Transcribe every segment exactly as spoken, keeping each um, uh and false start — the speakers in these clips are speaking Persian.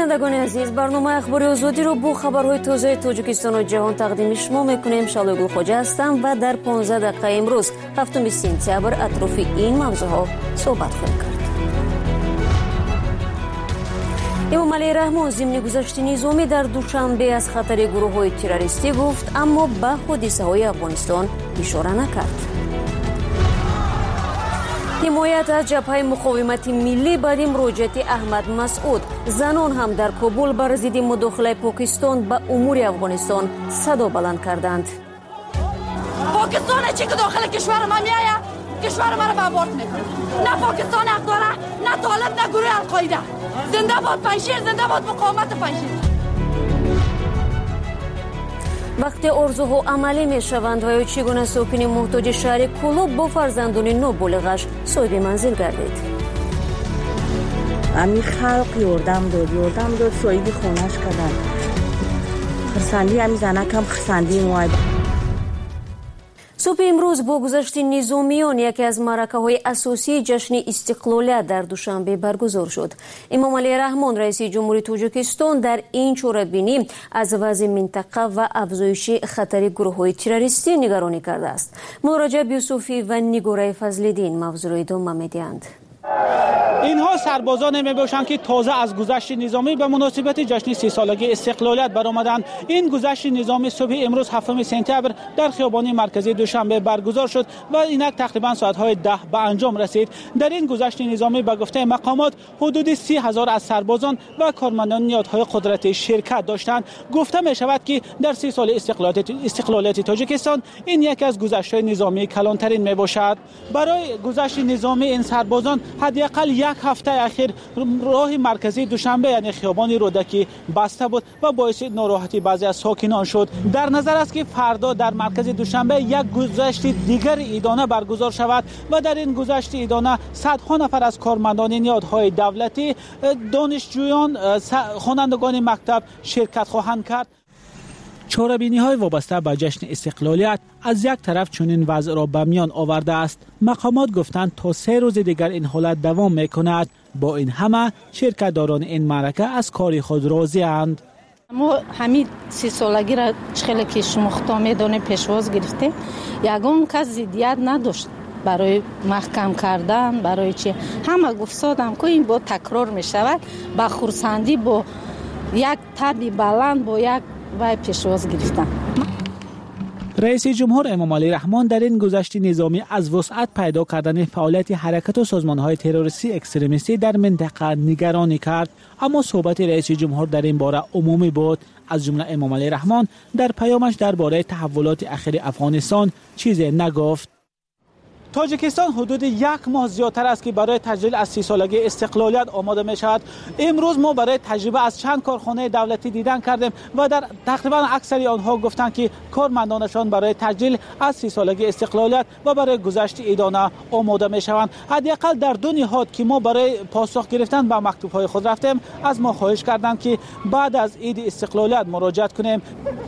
شنوندگان عزیز، برنامه اخباری آزادی رو با خبرهای تازه تاجیکستان و جهان تقدیم شما میکنیم. شالوگل خوجه هستم و در پانزده دقیقه امروز هفتم سپتامبر اطراف این موضوعات صحبت خواهیم کرد. امام علی رحمان ضمن گذشت نظامی در دوشنبه از خطر گروه‌های تروریستی گفت، اما به حادثه‌های افغانستان اشاره نکرد. حمایت از جبهه مقاومت ملی بعد مراجعت احمد مسعود، زنان هم در کابل بر ضد مداخله پاکستان به امور افغانستان صدا بلند کردند. پاکستان چی که داخل کشور ما میآید، کشور ما را برباد میکنه. نه پاکستان حق داره، نه طالب، نه گروه القاعده. زنده باد پنجشیر، زنده باد مقاومت پنجشیر. وقتی آرزوها عملی می شوند و یا چگونه ساکن محتاج شهر کلوب با فرزندان نابالغش صاحب منزل گردید. امی خلق یردم داد یردم داد صاحب خونش کردن. خرسندی امی زنکم خرسندی موید. صبح امروز با گذشت نظامیان یکی از معرکه‌های اساسی جشن استقلالیت در دوشنبه برگزار شد. امام علی رحمان رئیس جمهوری تاجیکستان در این چهاره‌بینی از وضع منطقه و افزایش خطر گروه‌های تروریستی نگرانی کرده است. مراجع یوسفی و نگاره فضل‌الدین موضوع را ادامه می‌دهند. اینها سربازان می باشند که تازه از گذشت نظامی به مناسبت جشن سی سالگی استقلالیت برآمدند. این گذشت نظامی صبح امروز هفتم سپتامبر در خیابان مرکزی دوشنبه برگزار شد و اینک تقریبا ساعت‌های ده به انجام رسید. در این گذشت نظامی به گفته مقامات حدود سی هزار از سربازان و کارمندان نهادهای قدرتی شرکت داشتند. گفته می شود که در سی سال استقلالیت استقلالیت تاجیکستان این یکی از گذشت‌های نظامی کلانترین می باشد. برای گذشت نظامی این سربازان حداقل یک هفته اخیر راه مرکزی دوشنبه یعنی خیابان رودکی بسته بود و باعث ناراحتی بعضی از ساکنان شد. در نظر است که فردا در مرکز دوشنبه یک گذشت دیگر ایدانه برگزار شود و در این گذشت ایدانه صدها نفر از کارمندان نهادهای دولتی، دانشجویان، خوانندگان مکتب شرکت خواهند کرد. چهاره‌بینی‌های وابسته به جشن استقلالیت از یک طرف چنین وضع را به میان آورده است. مقامات گفتند تا سه روز دیگر این حالت دوام می‌کند. با این همه شرکت‌داران این معرکه از کار خود راضی اند. ما همین سی سالگی را خیلی که شما خطا می‌دانید پیشواز گرفته، یگان کس ضدیت نداشت برای محکم کردن، برای چی همه گفتادم که این با تکرار می‌شود، با خرسندی با یک تبی بلند با یک وای پیشواز گرفتن. رئیس جمهور امام علی رحمان در این گذشت نظامی از وسعت پیدا کردن فعالیت حرکت و سازمان‌های تروریستی اکستریمیستی در منطقه نگرانی کرد، اما صحبت رئیس جمهور در این باره عمومی بود. از جمله امام علی رحمان در پیامش درباره تحولات اخیر افغانستان چیزی نگفت. تاجیکستان حدود یک ماه زیادتر است که برای تجلیل از سی سالگی استقلالیت آماده می شود. امروز ما برای تجربه از چند کارخانه دولتی دیدن کردیم و در تقریبا اکثری آنها گفتند که کارمندانشان برای تجلیل از سی سالگی استقلالیت و برای گذشت ایدانه آماده می شوند. حداقل در دو نهاد که ما برای پاسخ گرفتن به مکتوب‌های خود رفتیم از ما خواهش کردند که بعد از عید استقلالیت مراجعت کنیم.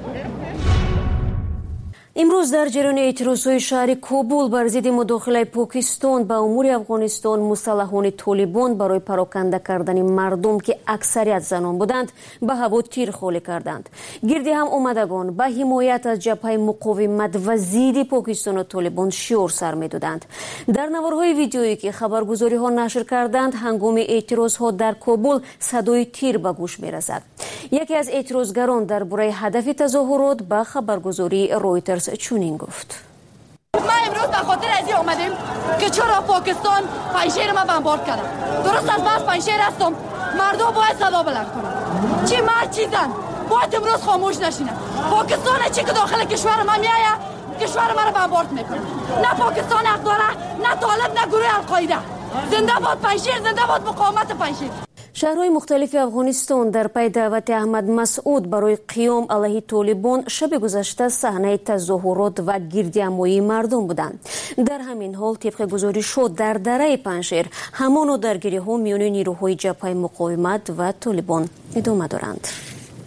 امروز در جریان اعتراضهای شهر کابل بر ضد مداخله پاکستان به امور افغانستان، مسلحان طالبان برای پراکنده کردن مردم که اکثریت زنان بودند به هوا تیر خالی کردند. گردی هم آمدگان به حمایت از جبهه مقاومت و ضد پاکستان و طالبان شعار سر می‌دادند. در نوارهای ویدیویی که خبرگزاری ها نشر کردند، هنگام اعتراض ها در کابل صدای تیر به گوش می‌رسد. یکی از اعتراضگران درباره هدف تظاهرات به خبرگزاری رویترز چنین گفت: ما امروز به خاطر از این اومدیم که چرا پاکستان پنجشیر ما بمبارد کرده. درست از بس پنجشیر هستم، مردم باید صدا بلند کنن. چی مرد چی زن باید امروز خاموش نشینن. پاکستان چی که داخل کشور ما میآید، کشور ما را بمبارد میکنه. نه پاکستان حق داره، نه طالب، نه گروه القاعده. زنده باد پنجشیر، زنده باد مقاومت پنجشیر. شهرهای مختلف افغانستان در پی دعوت احمد مسعود برای قیام علیه طالبان شب گذشته صحنه تظاهرات و گردهمایی مردم بودند. در همین حال طبق گزارش شد در دره پنجشیر همان درگیری‌ها میان نیروهای جبهه مقاومت و طالبان ادامه دارند.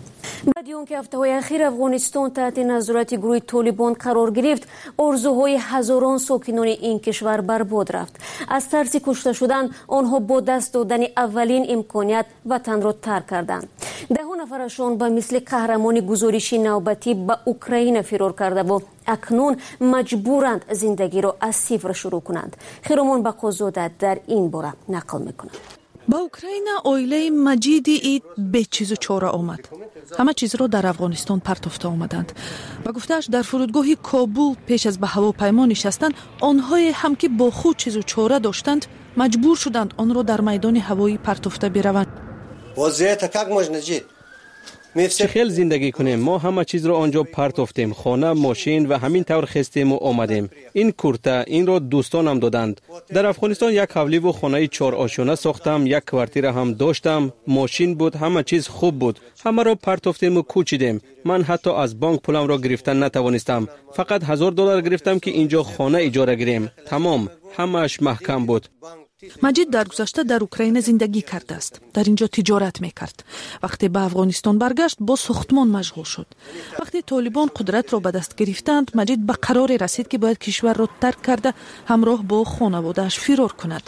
بعد اون که هفته‌های اخیر افغانستان تحت نظارت گروه طالبان قرار گرفت، آرزوهای هزاران ساکنان این کشور برباد رفت. از ترس کشته شدن آنها با دست دادن اولین امکانیت وطن را ترک کردند. ده نفرشان به مثل قهرمان گزارشی نوبتی به اوکراین فرار کرده و اکنون مجبورند زندگی را از صفر شروع کنند. خیرمان بقازاده در این باره نقل میکنند. با اوکراین اویله مجیدی اید به چیز و چاره آمد. همه چیز را در افغانستان پرتافته آمدند. و گفتهش در فرودگاه کابل پیش از به هواپیما نشستن، آنهای هم که با خود چیز و چاره داشتند مجبور شدند آن را در میدان هوایی پرتافته بروند. وضعیت як можна жити؟ چه خیل زندگی کنیم؟ ما همه چیز را آنجا پرتافتیم، خانه، ماشین و همین طور خستیم و آمدیم. این کورته این را دوستانم دادند. در افغانستان یک حولی و خانه چهار آشانه ساختم، یک کوارتیر هم داشتم، ماشین بود، همه چیز خوب بود. همه را پرتافتیم و کوچیدیم. من حتی از بانک پولم را گرفتن نتوانستم. فقط هزار دلار گرفتم که اینجا خانه اجاره گیریم. تمام همش محکم بود. مجید در گذشته در اوکراین زندگی کرده است. در اینجا تجارت میکرد. وقتی به افغانستان برگشت با ساختمان مشغول شد. وقتی طالبان قدرت را به دست گرفتند، مجید به قرار رسید که باید کشور را ترک کرده همراه با خانواده‌اش فرار کند.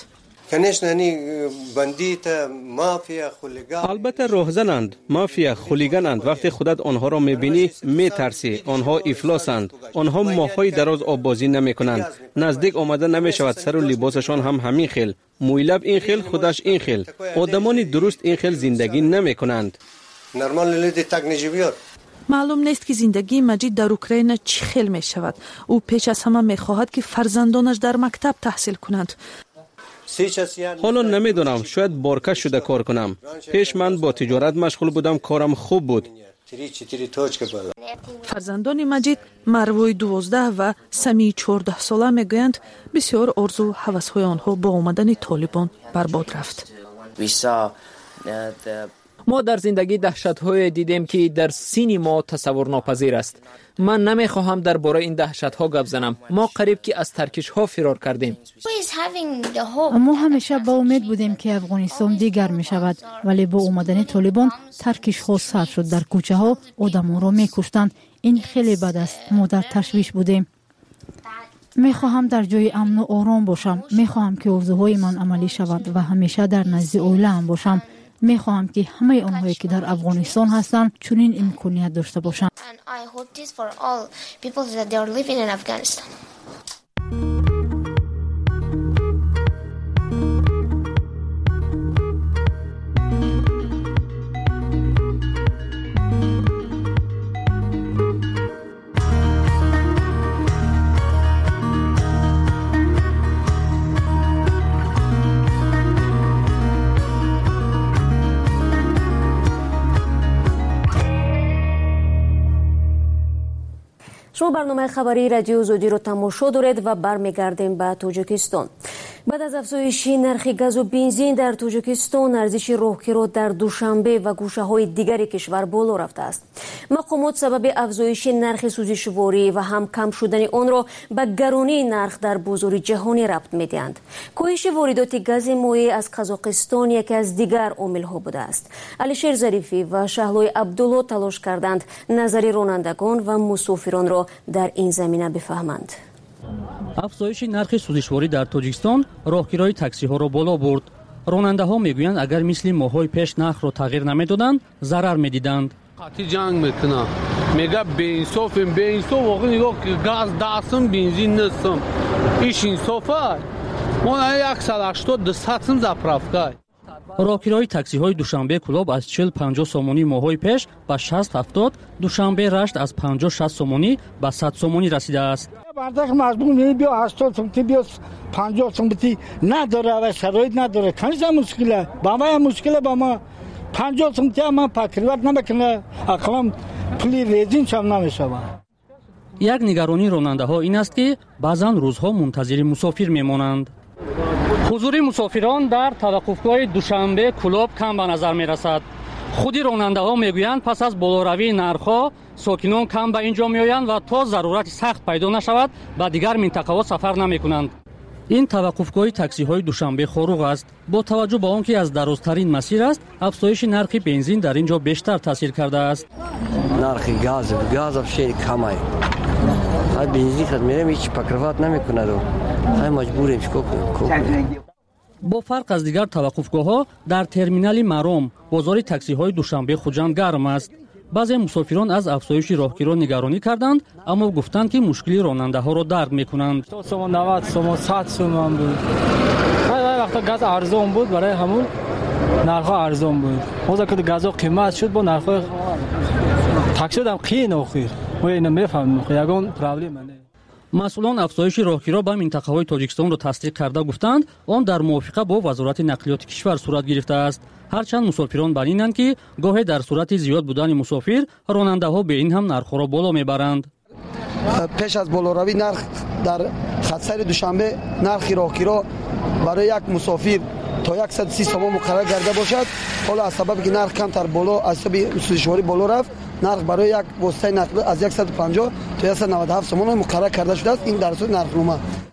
البته راهزنند، مافیا، خولیگانند. وقتی خودت آنها را میبینی میترسی. آنها افلاسند. آنها ماهای دراز آب بازی نمیکنند. نزدیک آمده نمیشود. سر و لباسشان هم همین خیل. مویلب این خیل، خودش این خیل. آدمان درست این خیل زندگی نمیکنند. معلوم نیست که زندگی مجید در اوکراین چه خیل می شود. او پیش از همه می خواهد که فرزندانش در مکتب تحصیل کنند. حالا نمیدونم، شاید بارکش شده کار کنم. پیش من با تجارت مشغول بودم، کارم خوب بود. فرزندان مجید مروی دوازده و سمی چهارده ساله میگویند بسیار آرزو و هوس‌های آنها با آمدن طالبان برباد رفت. ما در زندگی دهشت‌های دیدیم که در سین ما تصور ناپذیر است. من نمیخواهم درباره این دهشت‌ها گپ زنم. ما قریب که از ترکش‌ها فرار کردیم. ما همیشه با امید بودیم که افغانستان دیگر می شود، ولی با اومدن طالبان ترکش‌ها سر شد. در کوچه ها آدم‌ها را می‌کشتند. این خیلی بد است. ما در تشویش بودیم. میخواهم در جای امن و آرام باشم. میخواهم که آرزوهای من عملی شود و همیشه در نزد عائله‌ام باشم. میخواهم که همه آنهایی که در افغانستان هستند چنین امکانیت داشته باشند. شما برنامه خبری رادیو زودی رو تماشا دارید و برمیگردیم به تاجیکستان. بعد از افزایش نرخ گاز و بنزین در تاجیکستان، ارزش راهگیرها در دوشنبه و گوشه‌های دیگر کشور بالا رفته است. مقامات سبب افزایش نرخ سوزشواری و هم کم شدن آن را به گرانی نرخ در بازار جهانی ربط می‌دهند. کاهش واردات گاز مایع از قزاقستان یکی از دیگر عامل‌ها بوده است. علیشیر ظریفی و شهلای عبدالله تلاش کردند نظر رانندگان و مسافران را در این زمینه بفهمند. افزایش نرخ سوزشواری در تاجیکستان راهگیرهای تاکسی ها را بالا برد. راننده ها میگویند اگر مثل ماهای پیش نرخ را تغییر نمیدادند ضرر میدیدند. قاطی جنگ میکنه، میگه به انصافیم، به انصاف واقعا نگاه که گاز دستم بنزین نستم، ایش انصافه. ما صد و هشتاد دویست زاپرافکا. راهگیرهای تاکسی های دوشنبه کلاب از چهل پنجاه سومونی ماهای پیش به شصت هفتاد، دوشنبه رشت از پنجاه شصت سومونی به صد سومونی رسیده است. برداشت مجبور می بیا هشتاد سومتی بیا پنجاه سومتی نداره و شرایط نداره. کنیزا مشکله، با ما مشکله، با ما پنجاه سومتی ما پاکریوت نمیکنه، اقلام پلی ریزین شم نمیشه. یک نگرانی راننده ها این است که بعضن روزها منتظر مسافر میمانند. حضور مسافران در توقفگاه دوشنبه کلاب کم به نظر می رسد. خودی راننده ها میگویند پس از بالاروی نرخ‌ها ساکنان کم به اینجا میآیند و تا ضرورت سخت پیدا نشود به دیگر منطقه ها سفر نمی کنند. این توقفگاه تاکسی های دوشنبه خاروق است. با توجه به آنکه از درازترین مسیر است، افزایش نرخ بنزین در اینجا بیشتر تاثیر کرده است. نرخ گاز گاز افشاری کمه. های بنزین خود میرم هیچ پکروات نمیکنه و های مجبوریم چیکار کنیم. با فرق از دیگر توقفگاه ها در ترمینال مرام بازار تاکسی های دوشنبه خوجند گرم است. بعضی مسافران از افزایش راهگیران نگرانی کردند، اما گفتند که مشکلی راننده ها را درک میکنند. نود سوم صد سوم بود. های وقتا گاز ارزان بود، برای همون نرخ ارزان بود. موزه که گاز قیمت شد با نرخ تاکسی دم قین اخیر. و اینو میفهمم یگان پرابلم نه. مسئولان افزایش راهگیرها به منطقه‌های تاجیکستان را تصدیق کرده گفتند آن در موافقه با وزارت نقلیات کشور صورت گرفته است. هرچند مسافران بر اینند که گاهی در صورت زیاد بودن مسافر راننده‌ها به این هم نرخ را بالا میبرند. پیش از بالاروی نرخ در خط سیر دوشنبه نرخ راهگیرها برای یک مسافر تا صد و سی سوم مقرر کرده باشد. حالا از سبب که نرخ کمتر بالا از سبب سوزشواری بالا رفت، نرخ برای یک واسطه نقل از صد و پنجاه تا صد و نود و هفت سوم مقرر کرده شده است. این در صورت نرخنامه.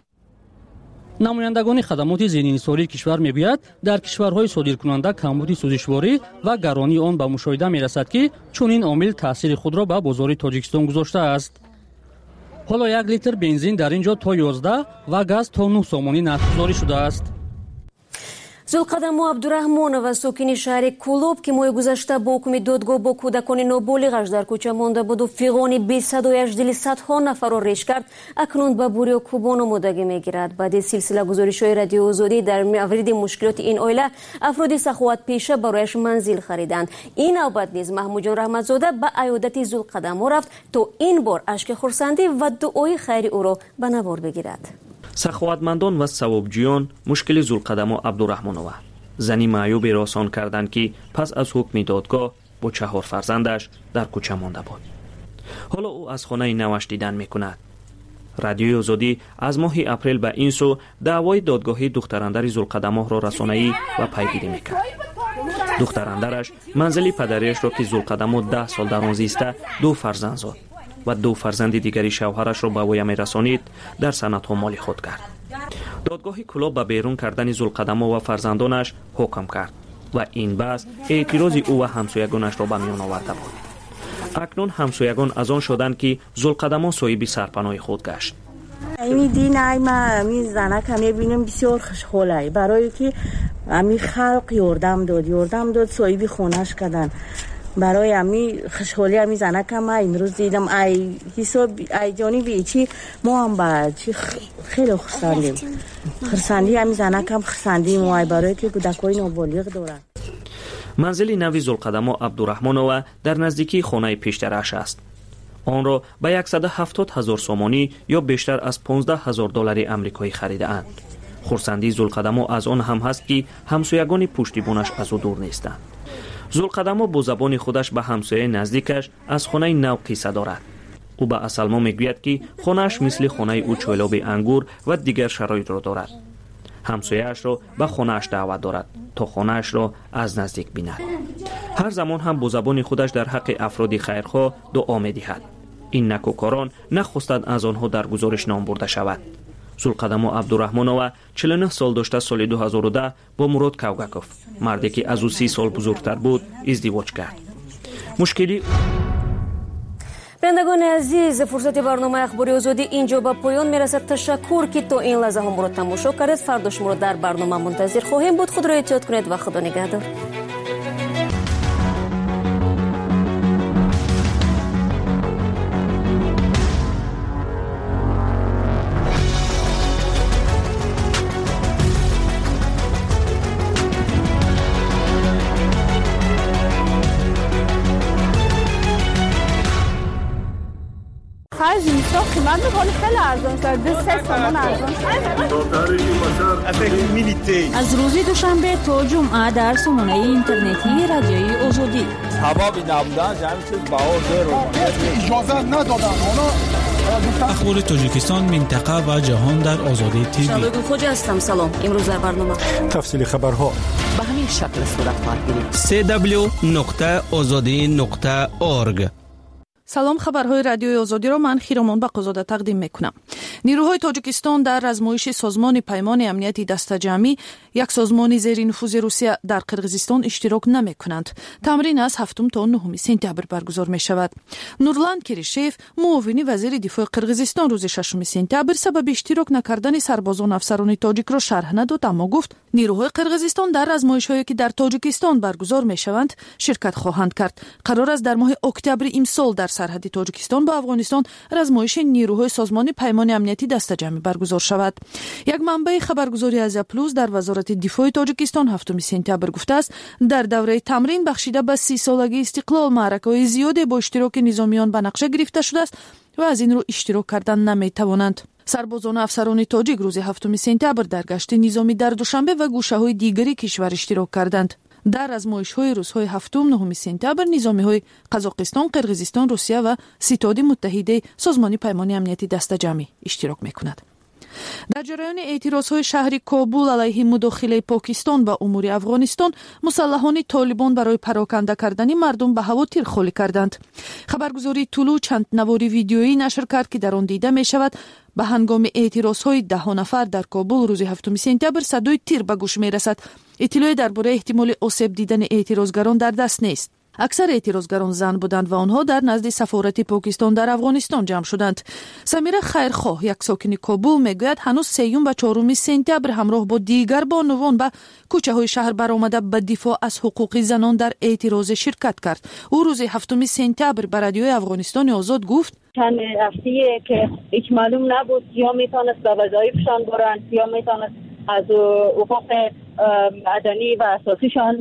نمایندگان خدمات ذهن‌نثاری کشور میگوید در کشورهای صادرکننده کمبود سوزشواری و گرانی آن به مشاهده میرسد که چنین عامل تاثیر خود را به بازار تاجیکستان گذاشته است. حالا یک لیتر بنزین در اینجا تا یازده و گاز تا نه سومانی نرخ‌گذاری شده است. зулқадамо абдурахмонова сокини шаҳри кулоб ки моҳи гузашта бо ҳукми додгоҳ бо кӯдакони ноболиғаш дар кӯча монда буду фиғони бесадояш дили садҳо нафарро реш кард, акнун ба бурё кӯбон омодагӣ мегирад. баъди силсила гузоришҳои радиои озодӣ дар мавриди мушкилоти ин оила афроди саховатпеша барояш манзил хариданд. ин навбат низ маҳмудҷон раҳматзода ба аёдати зулқадамо рафт то ин бор ашки хурсандӣ ва дуои хайри ӯро ба навор бигирад. саховатмандон ва савобҷӯён мушкили зулқадамо абдурахмонова зани маъюбе росон карданд ки пас аз ҳукми додгоҳ бо чаҳор фарзандаш дар кӯча монда буд. ҳоло ӯ аз хонаи наваш дидан мекунад. радиои озодӣ аз моҳи апрел ба ин су даъвои додгоҳи духтарандари зулқадамоҳро расонаӣ ва пайгирӣ мекард. духтарандараш манзили падариашро ки зулқадамо даҳ сол дар он зиста ду фарзанд зод و دو فرزند دیگری شوهرش را به وی می‌رسانید در سندها مالی خود کرد. دادگاه کلاب به بیرون کردن ذوالقدما و فرزندانش حکم کرد و این بحث اعتراض او و همسایگانش را به میان آورده بود. اکنون همسایگان از آن شدند که ذوالقدما صاحب سرپناه خود گشت. این دین ایما می زنک هم می‌بینیم بسیار خوشحاله برای که امی خلق یاردم داد یاردم داد صاحب خونش کردن. برای امی خوشحالی امی زنکم این روز دیدم ای حساب ای جانی بی چی ما هم با چی خیلی خرسندیم خرسندی امی زنکم خرسندیم و برای که کودکای نابالغ دارن. منزل نوی ذوالقدما عبدالرحمنова در نزدیکی خانه پیشترش است. آن را به صد و هفتاد هزار سومانی یا بیشتر از پانزده هزار دلار آمریکایی خریده اند. خرسندی ذوالقدما از آن هم هست که همسایگان پشتیبانش از او دور نیستند. ذوالقدما با زبان خودش به همسایه نزدیکش از خانه نو قصه دارد. او به اسلما میگوید که خانه‌اش مثل خانه او چایلاب انگور و دیگر شرایط را دارد. همسایه‌اش را به خانه‌اش دعوت دارد تا خانه‌اش را از نزدیک بیند. هر زمان هم با زبان خودش در حق افراد خیرخواه دعا می‌دهد. این نکوکاران نخواستند از آنها در گزارش نام برده شود. ذوالقدما عبدالرحمنова چهل و نه سال داشته سال دو هزار و ده با مراد کوگاکوف مردی که از او سی سال بزرگتر بود ازدواج کرد. مشکلی بینندگان عزیز فرصت برنامه اخباری آزادی اینجا به پایان میرسد. تشکر که تا این لحظه هم را تماشا کردید. فردا شما را در برنامه منتظر خواهیم بود. خود را احتیاط کنید و خدا نگهدار. خرج نیستا قیمت میکنه خیلی ارزان شد. دو سه سامان ارزان شد. از روزی دوشنبه تا جمعه در سامانه اینترنتی رادیوی آزادی. حبابی نبودن جمعی چیز باور دارو. اجازه ندادن. اخبار تاجیکستان منطقه و جهان در آزادی تیوی. شادو خوجا هستم. سلام. امروز در برنامه تفصیل خبرها به همین شکل صورت خواهد گرفت. سی دبلیو نقطه آزادی نقطه اورگ سلام، خبرهای رادیوی آزادی را من خیرامان بقازاده تقدیم میکنم. نیروهای تاجیکستان در آزمایش سازمان پیمان امنیتی دسته‌جمعی، یک سازمان زیر نفوذ روسیه در قرقیزستان اشتراک نمیکنند. تمرین از هفتم تا نهم سپتامبر برگزار می شود. نورلند کریشیف، معاون وزیر دفاع قرقیزستان، روز ششم سپتامبر سبب اشتراک نکردن سربازان افسران تاجیک را شرح نداد، اما گفت نیروهای قرقیزستان در آزمایش‌هایی که در تاجیکستان برگزار می شوند شرکت خواهند کرد. قرار است در ماه اکتبر امسال در سرحد تاجیکستان با افغانستان آزمایش نیروهای سازمان پیمان امنیتی دسته‌جمعی برگزار شود. یک منبع خبرگزاری از پلوس در وزارت دفاع تاجیکستان هفتم سپتامبر گفته است در دوره تمرین بخشیده به سی سالگی استقلال معرکه‌های زیادی با اشتراک نظامیان به نقشه گرفته شده است و از این رو اشتراک کردن نمی‌توانند. سربازان افسران تاجیک روز هفتم سپتامبر در گشت نظامی در دوشنبه و گوشه‌های دیگری کشور اشتراک کردند. در آزمایش‌های روزهای هفتم نهم سپتامبر نظامی‌های قزاقستان، قرقیزستان، روسیه و ستاد متحده سازمان پیمان امنیتی دسته‌جمعی اشتراک می‌کنند. در جریان اعتراض‌های شهر کابل علیه مداخله پاکستان به امور افغانستان، مسلحان طالبان برای پراکنده کردن مردم به هوا تیرخوری کردند. خبرگزاری طلوع چند نواری ویدیویی نشر کرد که در آن دیده می‌شود به هنگام اعتراض‌های ده نفر در کابل روز هفتم سپتامبر صدای تیر به گوش می‌رسد. اطلاعی درباره احتمال آسیب دیدن اعتراضگران در دست نیست. اکثر اعتراضگران زن بودند و آنها در نزد سفارت پاکستان در افغانستان جمع شدند. سمیره خیرخواه، یک ساکن کابل، میگوید هنوز سیوم و چهارم سپتامبر همراه با دیگر بانوان به کوچه های شهر برآمده به دفاع از حقوق زنان در اعتراض شرکت کرد. او روز هفتم سپتامبر به رادیوی افغانستان آزاد گفت چند هفته‌ای که هیچ معلوم نبود یا میتونست به وظایفشان برن یا میتونست از حقوق مدنی و اساسیشان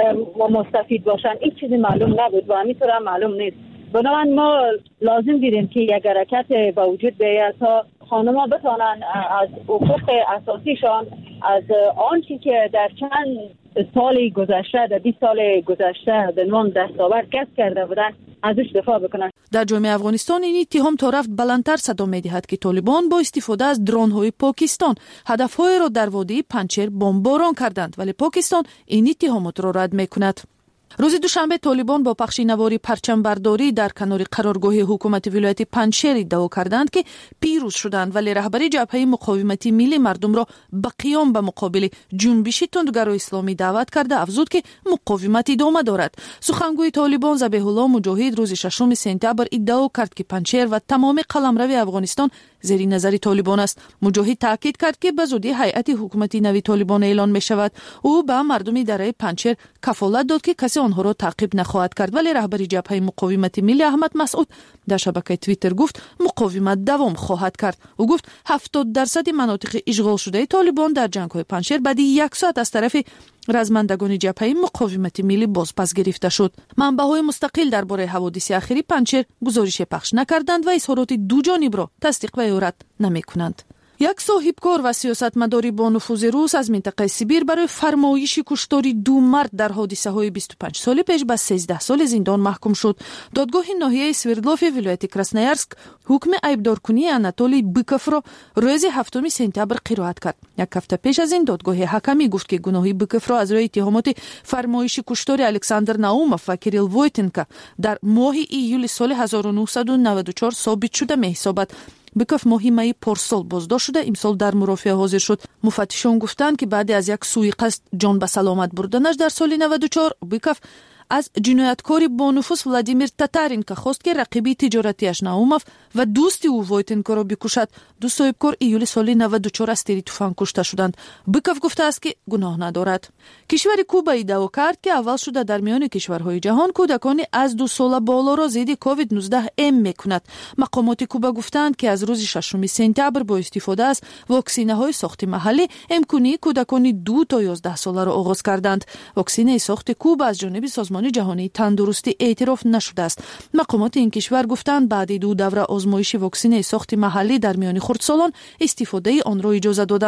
مستفید باشن. هیچ چیزی معلوم نبود و همینطور هم معلوم نیست. بنابراین ما لازم دیدیم که یک حرکت به وجود بیاید تا خانم‌ها بتوانند از حقوق اساسیشان، از آنچه که در چند سال گذشته، در بیست سال گذشته به عنوان دستاورد کسب کرده بودند، ازش دفاع بکنند. در جامعه افغانستان این اتهام تا رفت بلندتر صدا می‌دهد که طالبان با استفاده از درون‌های پاکستان هدف‌های را در وادی پنجشیر بمباران کردند، ولی پاکستان این اتهامات را رد می‌کند. روز دوشنبه طالبان با پخش نواری پرچم برداری در کنار قرارگاه حکومت ولایت پنجشیر ادعا کردند که پیروز شدند، ولی رهبری جبهه مقاومتی ملی مردم را به قیام به مقابل جنبش تندگرای اسلامی دعوت کرده افزود که مقاومت ادامه دارد. سخنگوی طالبان ذبیح الله مجاهد روز ششم سپتامبر ادعا کرد که پنجشیر و تمام قلمرو افغانستان زیر نظر طالبان است. مجاهد تاکید کرد که به زودی هیئت حکومتی نوی طالبان اعلان می شود. او به مردم دره پنجشیر کفالت داد که کسی آنها را تعقیب نخواهد کرد، ولی رهبری جبهه مقاومت ملی احمد مسعود در شبکه توییتر گفت مقاومت دوام خواهد کرد. او گفت هفتاد درصد مناطق اشغال شده طالبان در جنگ‌های پنجشیر بعد یک ساعت از طرف رزمندگان جبهه مقاومت ملی بازپس گرفته شد. منبع‌های مستقل درباره حوادث اخیر پنجشیر گزارش پخش نکردند و اظهارات دو جانب را تصدیق و یا رد نمی‌کنند. یک صاحبکار و سیاستمداری با نفوذ روس از منطقه سیبیر برای فرمایش کشتاری دو مرد در حادثه های بیست و پنج سال پیش به سیزده سال زندان محکوم شد. دادگاه ناحیه سوردلوف ولایت کراسنایارسک حکم عیبدارکنی آناتولی بیکوف را روز هفتم سپتامبر قرائت کرد. یک هفته پیش از این دادگاه حکمی گفت که گناه بیکوف را از روی اتهامات فرمایش کشتاری الکساندر ناوموف و کریل وویتنکا در ماه ایول سال هزار و نهصد و نود و چهار ثابت شده می‌حسابد. بیکوف ماهی می پارسال بازداشت شده، امسال در مرافعه حاضر شد. مفتشان گفتند که بعد از یک سوءقصد جان به سلامت بردنش در سال نود و چهار بیکوف از جنایتکاری با نفوذ ولادیمیر تاتارینکا خواست که رقیبی تجارتیش ناوموف و دوست او وویتنکا را بکشد. دو صاحبکار ایول سال نود و چهار از تیر تفنگ کشته شدند. بیکوف گفته است که گناه ندارد. کشور کوبا ادعا کرد که اول شده در میان کشورهای جهان کودکان از دو سال بالا را ضد کووید نوزده ام میکند. مقامات کوبا گفتند که از روز ششم سپتامبر با استفاده از واکسین‌های ساخت محلی امکانی کودکان دو تا یازده ساله را آغاز کردند. واکسینه ساخت کوبا از جانب سازمان جهانی تندرستی اعتراف نشده است. مقامات این کشور گفتند بعد دو دوره آزمایش واکسینه ساخت محلی در میان خردسالان استفاده آن را اجازه دادند.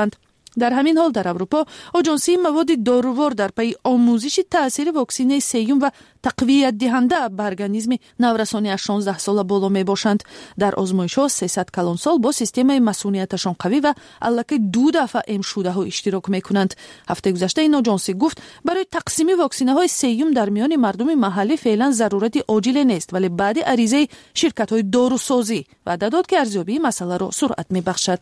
در همین حال در اروپا آژانسی مواد دارووار در پی آموزش تاثیر واکسینه سیوم و تقویت دهنده به ارگانیسم نورسانی از شانزده ساله بالا می باشند. در آزمایش‌ها سیصد کلان سال با سیستم مسئولیتشان قوی و الکی دو دفعه ام شده ها اشتراک می کنند. هفته گذشته این آژانسی گفت برای تقسیم واکسینه های سیوم در میان مردم محلی فعلا ضرورت عاجل نیست، ولی بعد عریضه شرکت های داروسازی وعده داد که ارزیابی مسئله را سرعت می بخشد.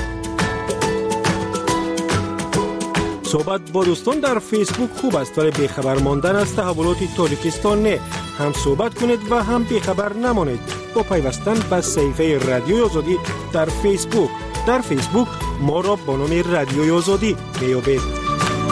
صحبت با دوستان در فیسبوک خوب است، ولی بیخبر ماندن از تحولات تاجیکستان نه. هم صحبت کنید و هم بیخبر نمانید با پیوستن به صفحه رادیوی آزادی در فیسبوک. در فیسبوک ما را با نام رادیوی آزادی بیابید.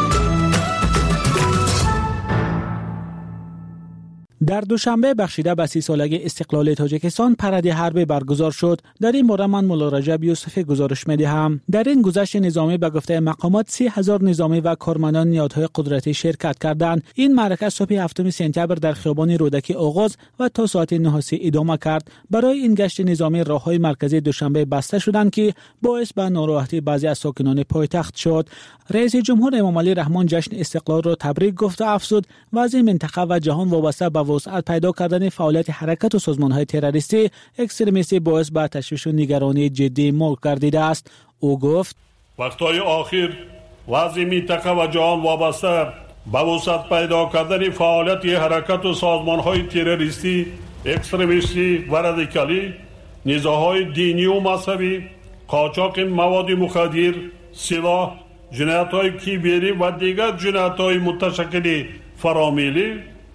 در دوشنبه بخشیده به سی سالگی استقلال تاجیکستان پرد حربی برگزار شد. در این باره من مولا رجب یوسف گزارش می‌دهم. در این گذشت نظامی به گفته مقامات سی هزار نظامی و کارمندان نیادهای قدرتی شرکت کردند. این معرکه صبح هفتم سپتامبر در خیابان رودکی آغاز و تا ساعت نه ادامه کرد. برای این گشت نظامی راههای مرکزی دوشنبه بسته شدند که باعث به ناراحتی بعضی از ساکنان پایتخت شد. رئیس جمهور امام علی رحمان جشن استقلال را تبریک گفت و افزود وضع منطقه و جهان وابسته به وسعت پیدا کردن فعالیت حرکت و سازمان‌های تروریستی اکستریمیستی باعث به تشویش و نگرانی جدی ملک گردیده است. او گفت وقتهای آخر وضع منطقه و جهان وابسته به وسعت پیدا کردن فعالیت حرکت و سازمان‌های تروریستی اکستریمیستی و رادیکالی، نزاع‌های دینی و مذهبی، قاچاق مواد مخدر، سلاح، جنایت‌های کیبری و دیگر جنایت‌های متشکل فرامیلی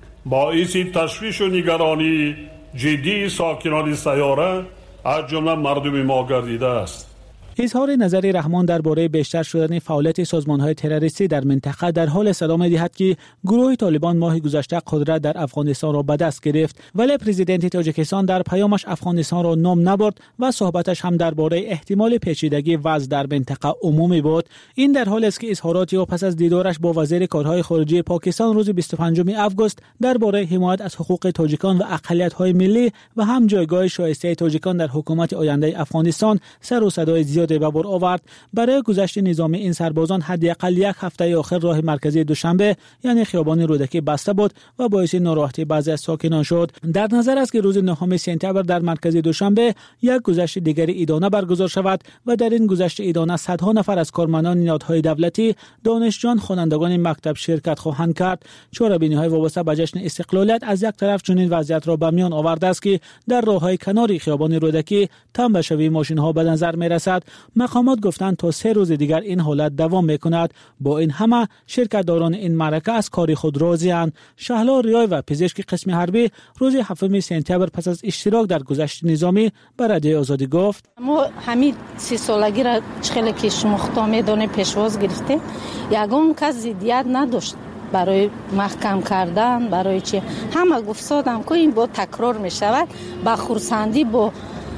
باعث تشویش و نگرانی جدی ساکنان سیاره از جمله مردم ما گردیده است. اظهار نظر رحمان درباره بیشتر شدن فعالیت سازمان‌های تروریستی در منطقه در حال صدا می‌دهد که گروه طالبان ماه گذشته قدرت در افغانستان را به دست گرفت، ولی پرزیدنت تاجیکستان در پیامش افغانستان را نام نبرد و صحبتش هم درباره احتمال پیچیدگی وضع در منطقه عمومی بود. این در حالی است که اظهاراتی او پس از دیدارش با وزیر کارهای خارجه پاکستان روز بیست و پنجم آگوست درباره حمایت از حقوق تاجیکان و اقلیت‌های ملی و هم جایگاه شایسته تاجیکان در حکومت آینده افغانستان سر و صدای زیاد به بار آورد. برای گذشت نظامی این سربازان حداقل یک هفته آخر راه مرکزی دوشنبه یعنی خیابان رودکی بسته بود و باعث ناراحتی بعضی از ساکنان شد. در نظر است که روز نهم سپتامبر در مرکز دوشنبه یک گذشت دیگر ایدانه برگزار شود و در این گذشت ایدانه صدها نفر از کارمندان نهادهای دولتی، دانشجویان، خوانندگان مکتب شرکت خواهند کرد. چهاربینی‌های وابسته به جشن استقلالیت از یک طرف چنین وضعیت را به میان آورده است که در راه‌های کناری خیابان رودکی تنبشوی ماشین‌ها به نظر می‌رسد. مقامات گفتند تا سه روز دیگر این حالت دوام میکند. با این همه شرکت‌داران این معرکه از کار خود راضی‌اند. شهلا ریای و پزشک قسم حربی روز هفتم سپتامبر پس از اشتراک در گذشت نظامی به رادیوی آزادی گفت ما همین سی سالگی را خیلی که شمخته میدونه پیشواز گرفته، یگان کس زیدیت نداشت برای محکم کردن، برای چی همه گفتادم که این با تکرار میشود با خورسندی با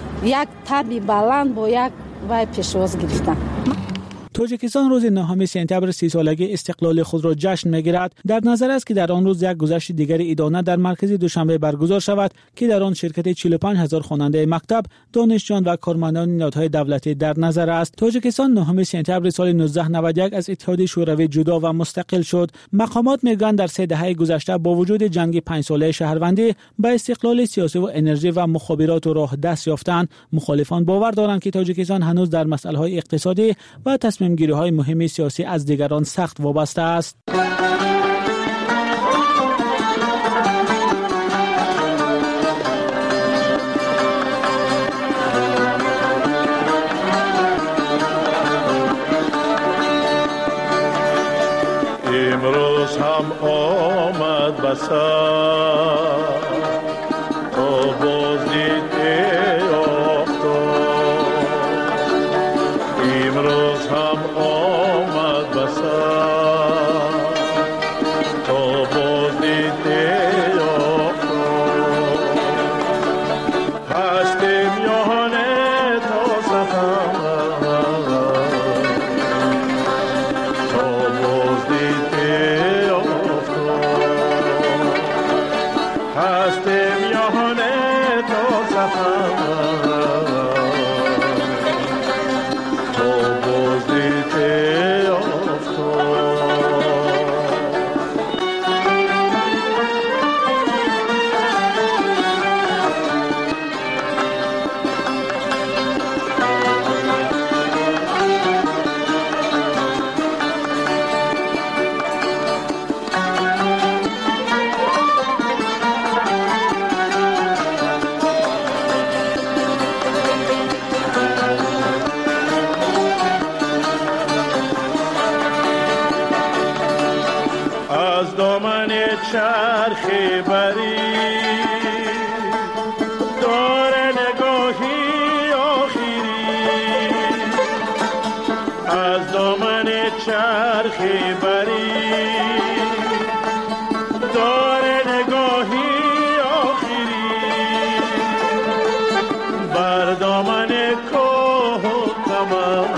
یک تبی بلند با یک و پیشواز گرفتن. تاجیکستان روز نهم سپتامبر سی سالگی استقلال خود را جشن می‌گیرد. در نظر است که در آن روز یک گذشت دیگر ایدانه در مرکز دوشنبه برگزار شود که در آن شرکت چهل و پنج هزار خواننده مکتب، دانشجویان و کارمندان نهادهای دولتی در نظر است. تاجیکستان نهم سپتامبر سال نوزده نود و یک از اتحادیه شوروی جدا و مستقل شد. مقامات میگویند در سه دهه گذشته با وجود جنگ پنج ساله شهروندی به استقلال سیاسی و انرژی و مخابرات و راه دست یافتند. مخالفان باور دارند که تاجیکستان هنوز در مسائل اقتصادی و تصمیم گیری های مهم سیاسی از دیگران سخت وابسته است. امروز هم آمد بسر تا بازدید امروز هم آمد بسر تا بازدید هستیم یهانه تا سفر تا بازدید چرخ بری دور نگاهی آخری از دامن چرخ بری دور نگاهی آخری بر دامن کوه و کمر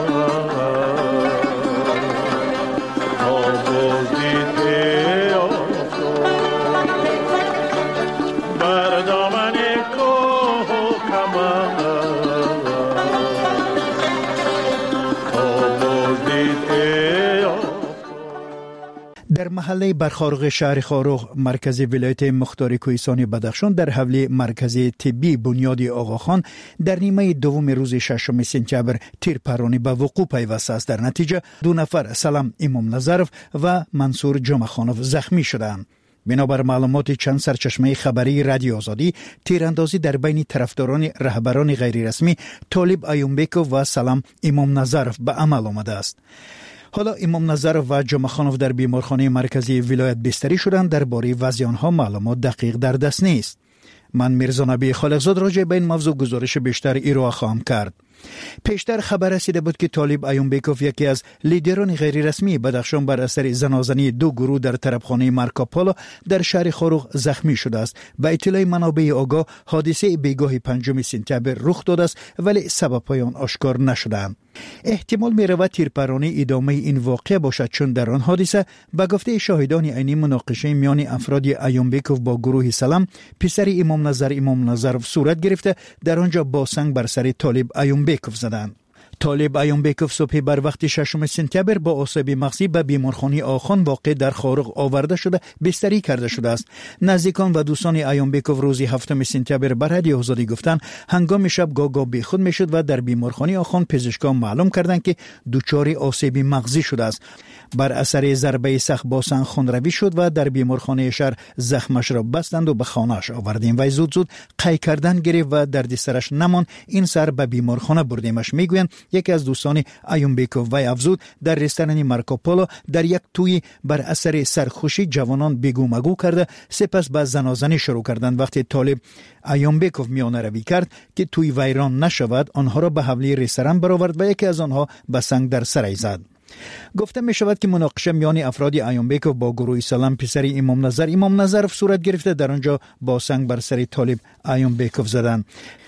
در محله برخارق شهر خاروق مرکز ولایت مختار کوهستان بدخشان در حوله مرکز طبی بنیاد آقاخان در نیمه دوم روز ششم سپتامبر تیرپرانی به وقوع پیوسته است. در نتیجه دو نفر سلام امام نظرف و منصور جمعخانوف زخمی شدند. بنابر معلومات چند سرچشمه خبری رادیو آزادی، تیراندازی در بین طرفداران رهبران غیر رسمی طالب ایومبکوف و سلام امام نظرف به عمل آمده است. حالا امام نظرف و جمعخانوف در بیمارخانه مرکزی ولایت بستری شدند. درباره وضع آنها معلومات دقیق در دست نیست. من میرزا نبی خالقزاد راجع به این موضوع گزارش بیشتر ارائه خواهم کرد. پیشتر خبر رسیده بود که طالب ایومبکوف یکی از لیدران غیر رسمی بدخشان بر اثر زنازنی دو گروه در طرفخانه مارکوپولو در شهر خاروق زخمی شده است. به اطلاع منابع آگاه حادثه بیگاه پنجم سپتامبر رخ داده است ولی سبب‌های آن آشکار نشده‌اند. احتمال می‌رود تیرپرانی ادامه این واقعه باشد، چون در آن حادثه به گفته شاهدان عینی مناقشه میان افراد ایومبکوف با گروه سلام پسر امام نظر امام نظرف صورت گرفته در آنجا با سنگ بر سر طالب ایومبکوف زدند. طالب ایومبکوف صبح بر وقت ششم سپتامبر با آسیب مغزی به بیمارخانه آخان واقع در خاروق آورده شده بستری کرده شده است. نزدیکان و دوستان ایومبکوف روز هفتم سپتامبر بر رادیو آزادی گفتند هنگام شب گاگا بیخود میشد و در بیمارخانه آخان پزشکان معلوم کردند که دچار آسیب مغزی شده است. بر اثر ضربه سخت با سنگ خونروی شد و در بیمارخانه شهر زخمش را بستند و به خانه‌اش آوردیم و زود زود قی کردن گرفت و در سرش نمان. این سر به بیمارخانه بردیمش. میگویند یکی از دوستان ایومبکوف و افزود در رستوران مارکوپولو در یک توی بر اثر سرخوشی جوانان بگو مگو کرده سپس به زنازنی شروع کردند. وقتی طالب ایومبکوف میانه روی کرد که توی ویران نشود آنها را به حوله رستوران برآورد و یکی از آنها به سنگ در سرش زد. گفته می شود که مناقشه میان افراد ایومبکوف با گروه سلام پسر امام نظر امام نظرف صورت گرفته در آنجا با سنگ بر سر طالب ایومبکوف زدند.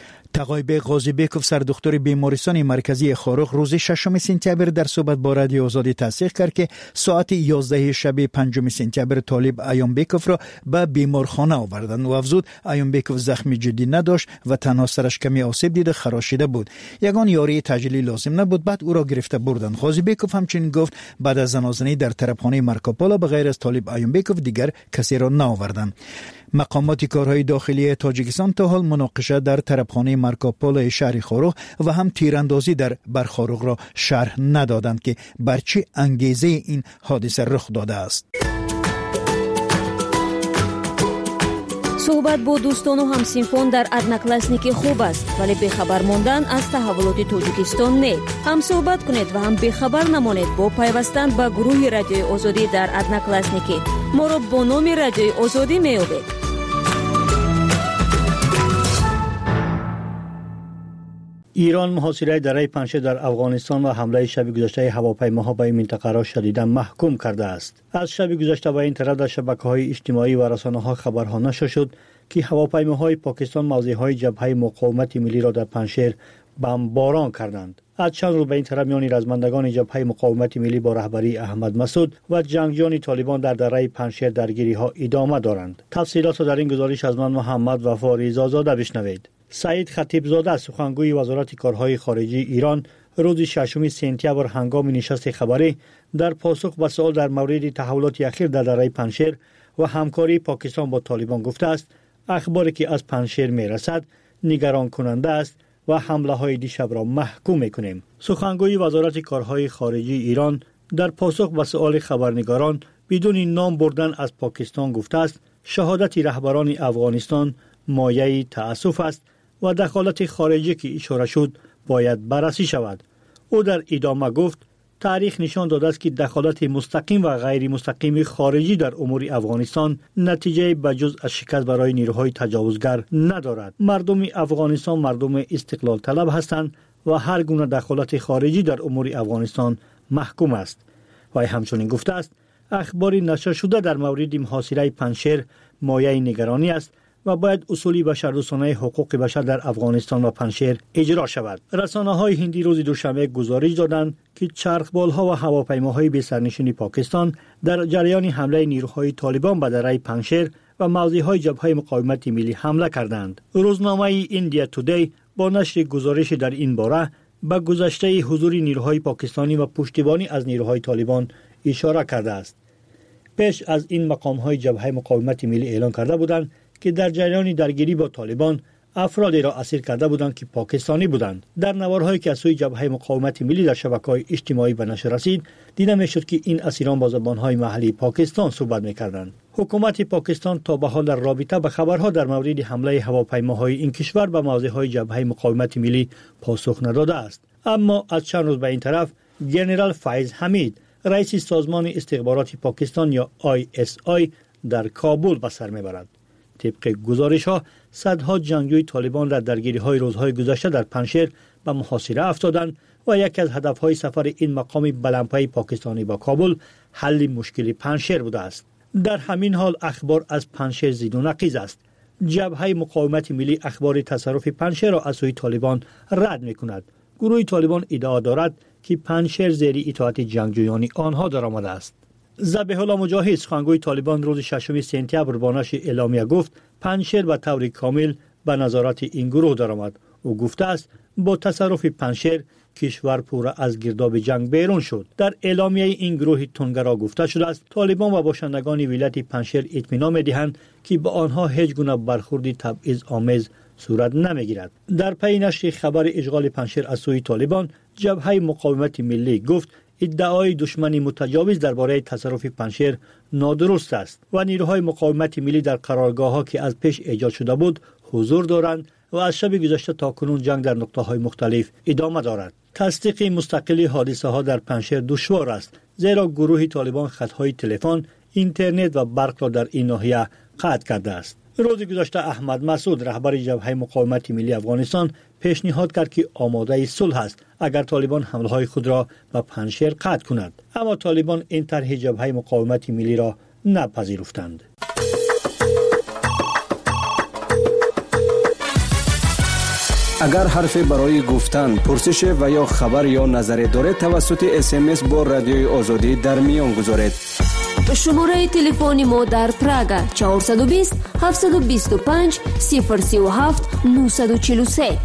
تقایب قاضی بیکوف سردختور بیمارستان مرکزی خاروق روز ششم سپتامبر در صحبت با رادیو آزادی تصدیق کرد که ساعت یازده شب پنجم سپتامبر طالب ایومبکوف را به بیمارخانه آوردند و افزود ایومبکوف زخمی جدی نداشت و تنها سرش کمی آسیب دیده خراشیده بود. یگان یاری تجلی لازم نبود، بعد او را گرفته بردند. قاضی بیکوف همچنین گفت بعد از زنازنی در طرفخانه مارکوپولو به غیر از طالب ایومبکوف دیگر کسی را نآوردند. مقامات کارهای داخلی تاجیکستان تا حال مناقشه در طرفخانه مارکوپولو شهر خاروق و هم تیراندازی در برخاروق را شرح ندادند که بر چه انگیزه این حادثه رخ داده است. صحبت با دوستان و همسینفان در ادناکلاسنیکی خوب است، ولی بخبر ماندن از تحولات تاجیکستان نه. هم صحبت کنید و هم بخبر نمانید با پیوستن به گروه رادیوی آزادی در ادناکلاسنیکی. ما را با نام رادیوی آزادی می‌یابید. ایران محاصره دره پنجشیر در افغانستان و حمله شب گذشته هواپیماها به این منطقه را شدیداً محکوم کرده است. از شب گذشته و این طرف در شبکه‌های اجتماعی و رسانه‌ها خبرها نشر شد که هواپیماهای پاکستان موضع‌های جبهه مقاومت ملی را در پنجشیر بمباران کردند. از چند روز به این طرف میان رزمندگان جبهه مقاومت ملی با رهبری احمد مسعود و جنگجویان طالبان در دره پنجشیر درگیری‌ها ادامه دارند. تفصیلات را در این گزارش از من محمد وفا رضازاده بشنوید. سعید خطیب زاده سخنگوی وزارت کارهای خارجی ایران روز ششم سپتامبر هنگام نشست خبری در پاسخ به سوال در مورد تحولات اخیر در دره پنجشیر و همکاری پاکستان با طالبان گفته است اخباری که از پنجشیر میرسد نگران کننده است و حمله های دیشب را محکوم میکنیم. سخنگوی وزارت کارهای خارجی ایران در پاسخ به سوال خبرنگاران بدون نام بردن از پاکستان گفته است شهادت رهبران افغانستان مایه تأسف است و دخالت خارجی که اشاره شد باید بررسی شود. او در ادامه گفت تاریخ نشان داده است که دخالت مستقیم و غیر مستقیم خارجی در امور افغانستان نتیجه بجز از شکست برای نیروهای تجاوزگر ندارد. مردم افغانستان مردم استقلال طلب هستند و هر گونه دخالت خارجی در امور افغانستان محکوم است. و همچنین گفته است اخبار نشر شده در مورد محاصره پنجشیر مایه نگرانی است و باید اصول بشردوستانه حقوق بشر در افغانستان و پنجشیر اجرا شود. رسانه‌های هندی روز دوشنبه گزارش دادند که چرخبال‌ها و هواپیماهای بی سرنشین پاکستان در جریان حمله نیروهای طالبان به دره پنجشیر و موضع‌های جبهه مقاومت ملی حمله کردند. روزنامه ایندیا تودی با نشر گزارش در این باره به گذشته حضور نیروهای پاکستانی و پشتیبانی از نیروهای طالبان اشاره کرده است. پیش از این مقام‌های جبهه مقاومت ملی اعلان کرده بودند که در جریان درگیری با طالبان افرادی را اسیر کرده بودند که پاکستانی بودند. در نوارهایی که از سوی جبهه مقاومت ملی در شبکه‌های اجتماعی به نشر رسید دیده می‌شد که این اسیران با زبان‌های محلی پاکستان صحبت می‌کردند. حکومت پاکستان تا به حال در رابطه به خبرها در مورد حمله هواپیماهای این کشور به موضع‌های جبهه مقاومت ملی پاسخ نداده است. اما از چند روز به این طرف ژنرال فیض حمید رئیس سازمان استخبارات پاکستان یا آی اس آی در کابل به سر می‌برد. طبق گزارش‌ها صدها جنگجوی طالبان در درگیری‌های روزهای گذشته در پنجشیر به محاصره افتادند و یکی از هدف‌های سفر این مقام بلندپایه پاکستانی با کابل حل مشکل پنجشیر بوده است. در همین حال اخبار از پنجشیر زید و نقیض است. جبهه مقاومت ملی اخبار تصرف پنجشیر را از سوی طالبان رد می‌کند. گروه طالبان ادعا دارد که پنجشیر زیر اطاعت جنگجویان آنها درآمده است. ذبیح الله مجاهد سخنگوی طالبان روز ششم سپتامبر با نشر اعلامیه گفت پنجشیر به طور کامل به نظارت این گروه درآمد. او گفته است با تصرف پنجشیر کشور پورا از گرداب جنگ بیرون شد. در اعلامیه این گروه تندگرا گفته شده است طالبان و باشندگان ولایت پنجشیر اطمینان می‌دهند که با آنها هیچ گونه برخوردی تبعیض آمیز صورت نمیگیرد. در پی نشر خبر اشغال پنجشیر از سوی طالبان جبهه مقاومت ملی گفت ادعای دشمنی متجاوز درباره تصرف پنجشیر نادرست است و نیروهای مقاومت ملی در قرارگاه‌ها که از پیش ایجاد شده بود حضور دارند و از شب گذشته تا کنون جنگ در نقطه‌های مختلف ادامه دارد. تصدیق مستقلی حادثه ها در پنجشیر دشوار است زیرا گروه طالبان خطهای تلفن، اینترنت و برق را در این ناحیه قطع کرده است. روز گذشته احمد مسعود رهبر جبهه مقاومت ملی افغانستان پیشنهاد کرد که آماده صلح است اگر طالبان حمله‌های خود را به پنجشیر قطع کند، اما طالبان این طرح جبهه مقاومت ملی را نپذیرفتند. اگر حرفی برای گفتن، پرسش و یا خبر یا نظری دارید توسط اس ام اس با رادیوی آزادی در میان گذارید. شماره تلفن ما در پراگ چهارصد و بیست هفتصد و بیست و پنج صفر سی و هفت نهصد و چهل و سه.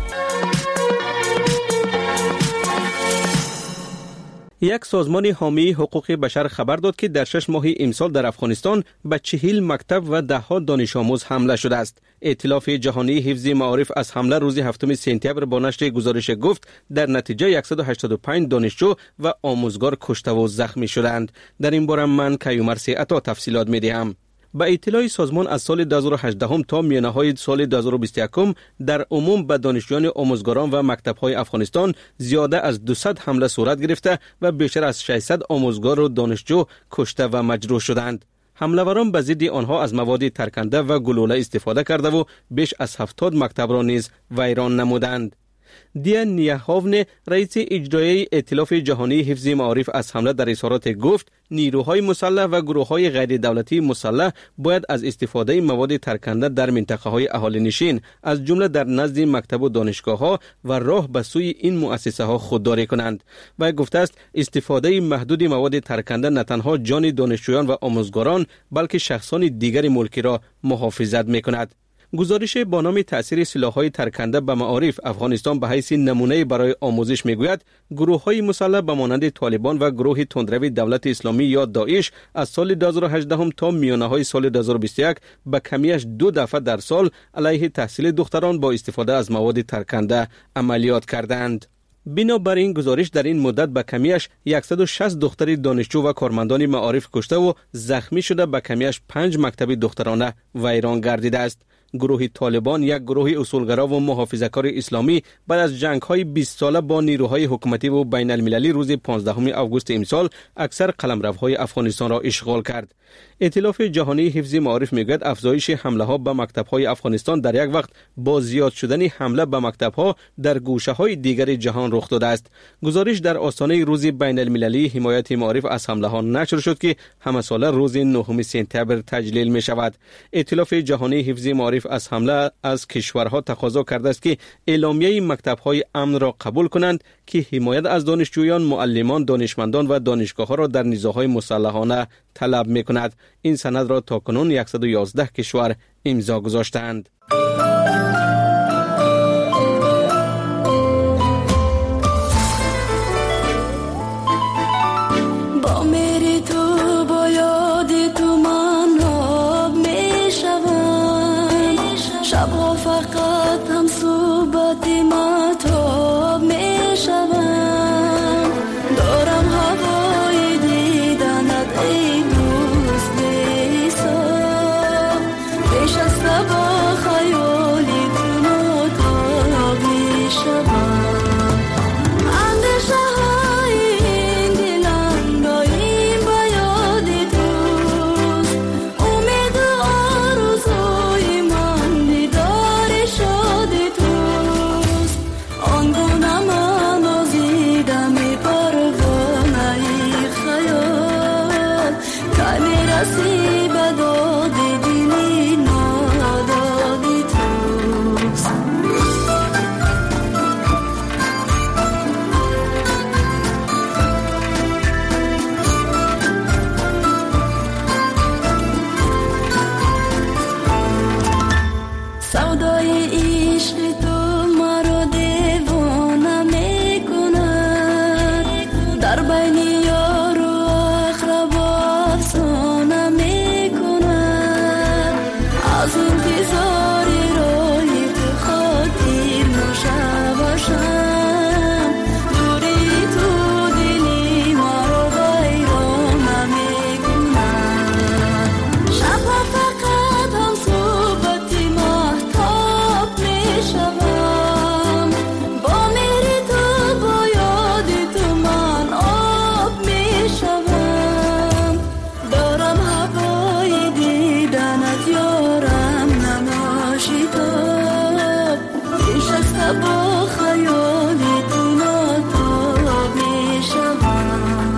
یک سازمان حامی حقوق بشر خبر داد که در شش ماه امسال در افغانستان به چهل مکتب و ده ها دانش آموز حمله شده است. ائتلاف جهانی حفظ معارف از حمله روز هفتم سپتامبر با نشر گزارش گفت در نتیجه صد و هشتاد و پنج دانشجو و آموزگار کشته و زخمی شدند. در این باره من کیومر سیعتا تفصیلات می دهم. با اطلاع سازمان از سال دو هزار و هجده تا میانه های سال دو هزار و بیست و یک در عموم به دانشجویان آموزگاران و مکتب‌های افغانستان زیاده از دویست حمله صورت گرفته و بیشتر از ششصد آموزگار و دانشجو کشته و مجروح شدند. حمله‌وران به ضد آنها از مواد ترکنده و گلوله استفاده کرده و بیش از هفتاد مکتب را نیز ویران نمودند. دیان نیاهاون رئیس اجرایی ائتلاف جهانی حفظ معارف از حمله در اظهارات گفت نیروهای مسلح و گروه‌های غیر دولتی مسلح باید از استفاده مواد ترکنده در منطقه‌های اهالی نشین از جمله در نزد مکتب و دانشگاه‌ها و راه به سوی این مؤسسه‌ها خودداری کنند. و گفته است استفاده محدود مواد ترکنده نه تنها جان دانشجویان و آموزگاران بلکه شخصان دیگر ملکی را محافظت می‌کند. گزارش با نام تأثیر سلاح‌های ترکنده به معارف افغانستان به حیث نمونه برای آموزش میگوید گروه‌های مسلح به مانند طالبان و گروه تندروی دولت اسلامی یا داعش از سال دو هزار و هجده تا میانه‌های سال دو هزار و بیست و یک به کمیش دو دفعه در سال علیه تحصیل دختران با استفاده از مواد ترکنده عملیات کردند. بنابراین گزارش در این مدت به کمیش صد و شصت دختر دانشجو و کارمندان معارف کشته و زخمی شده به کمیش پنج مکتب دخترانه ویران گردیده است. گروه طالبان یک گروه اصولگرا و محافظه‌کار اسلامی بعد از جنگ‌های بیست ساله با نیروهای حکومتی و بین المللی روز پانزدهم آگوست امسال اکثر قلمروهای افغانستان را اشغال کرد. ائتلاف جهانی حفظ معارف میگوید افزایش حمله ها به مکتب های افغانستان در یک وقت با زیاد شدن حمله به مکتب ها در گوشه های دیگر جهان رخ داده است. گزارش در آستانه روز بین المللی حمایت معارف از حمله ها نشر شد که همه ساله روز نهم سپتامبر تجلیل می شود. ائتلاف جهانی حفظ معارف از حمله از کشورها تقاضا کرده است که اعلامیه مکتب های امن را قبول کنند که حمایت از دانشجویان، معلمان، دانشمندان و دانشگاه ها را در نزاع‌های مسلحانه طلب می کند. این سند را تاکنون صد و یازده کشور امضا گذاشتند. با میری تو با یاد تو من آب می شوم، شبها فقط هم صحبت مهتاب می شوم، دارم هوای دیدنت ای دوست بی حساب، پیش از با خیالی تو متاب می شوم، اندیشه های این دلم دایم با یاد توست، امید و آرزوی من دیدار شاد توست، آنگونه من آزیدم پروانه خیال، که میرسی به داد دلی نادادی توست. سودای عشق تو مرا دیوانه میکند، در بین یار و اقربا افسانه میکند، از انتظار روی تو خاطر نوشه باشم، دوری تو دلی مرا ویرانه میکند، شبها فقط هم صحبت مهتاب میشوم، با میری تو با یاد تو من آب میشوم، دارم هوای دیدنت یارم نماشیداب، پیش از با خیالی تو ناتاب میشوم.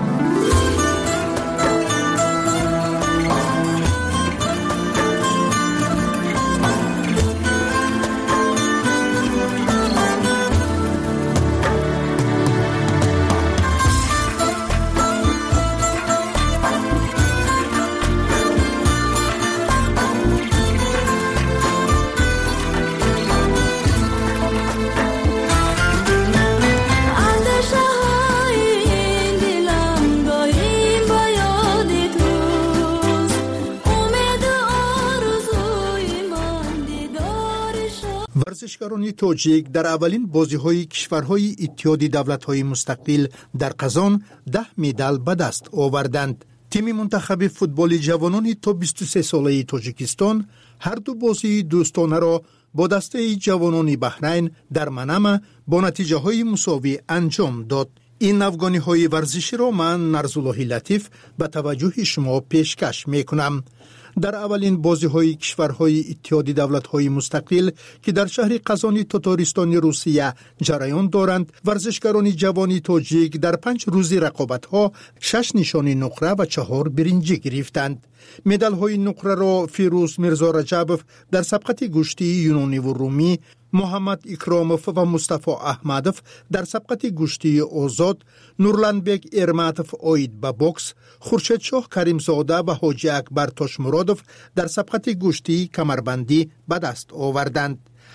اندیشه های این دلم دایم با یاد توست، امید و آرزوی من دیدار شاد. ورزشکاران تاجیک در اولین بازی‌های کشورهای اتحاد دولت‌های مستقل در قزان ده مدال به دست آوردند. تیم منتخب فوتبال جوانان تا بیست و سه ساله تاجیکستان هر دو بازی دوستانه را با دسته جوانان بحرین در منامه با نتیجه های مساوی انجام داد. این افغانی های ورزشی را من نرزالله لطیف به توجه شما پیشکش می کنم. در اولین بازی های کشورهای اتحاد دولت های مستقل که در شهر قزان تاتارستان روسیه جریان دارند، ورزشکاران جوانی تاجیک در پنج روزی رقابت ها شش نشانی نقره و چهار برنجی گرفتند. مدال های نقره را فیروز میرزا رجبوف در سبقت گشتی یونانی و رومی، محمد اکراموف و مصطفی احمدوف در سبقت گشتی آزاد، نورلندبک ارماتوف اوید به بوکس، خورشید شاه کریمزاده و حاجی اکبر تاشمرادوف در سبقت گشتی کمربندی به دست آوردند.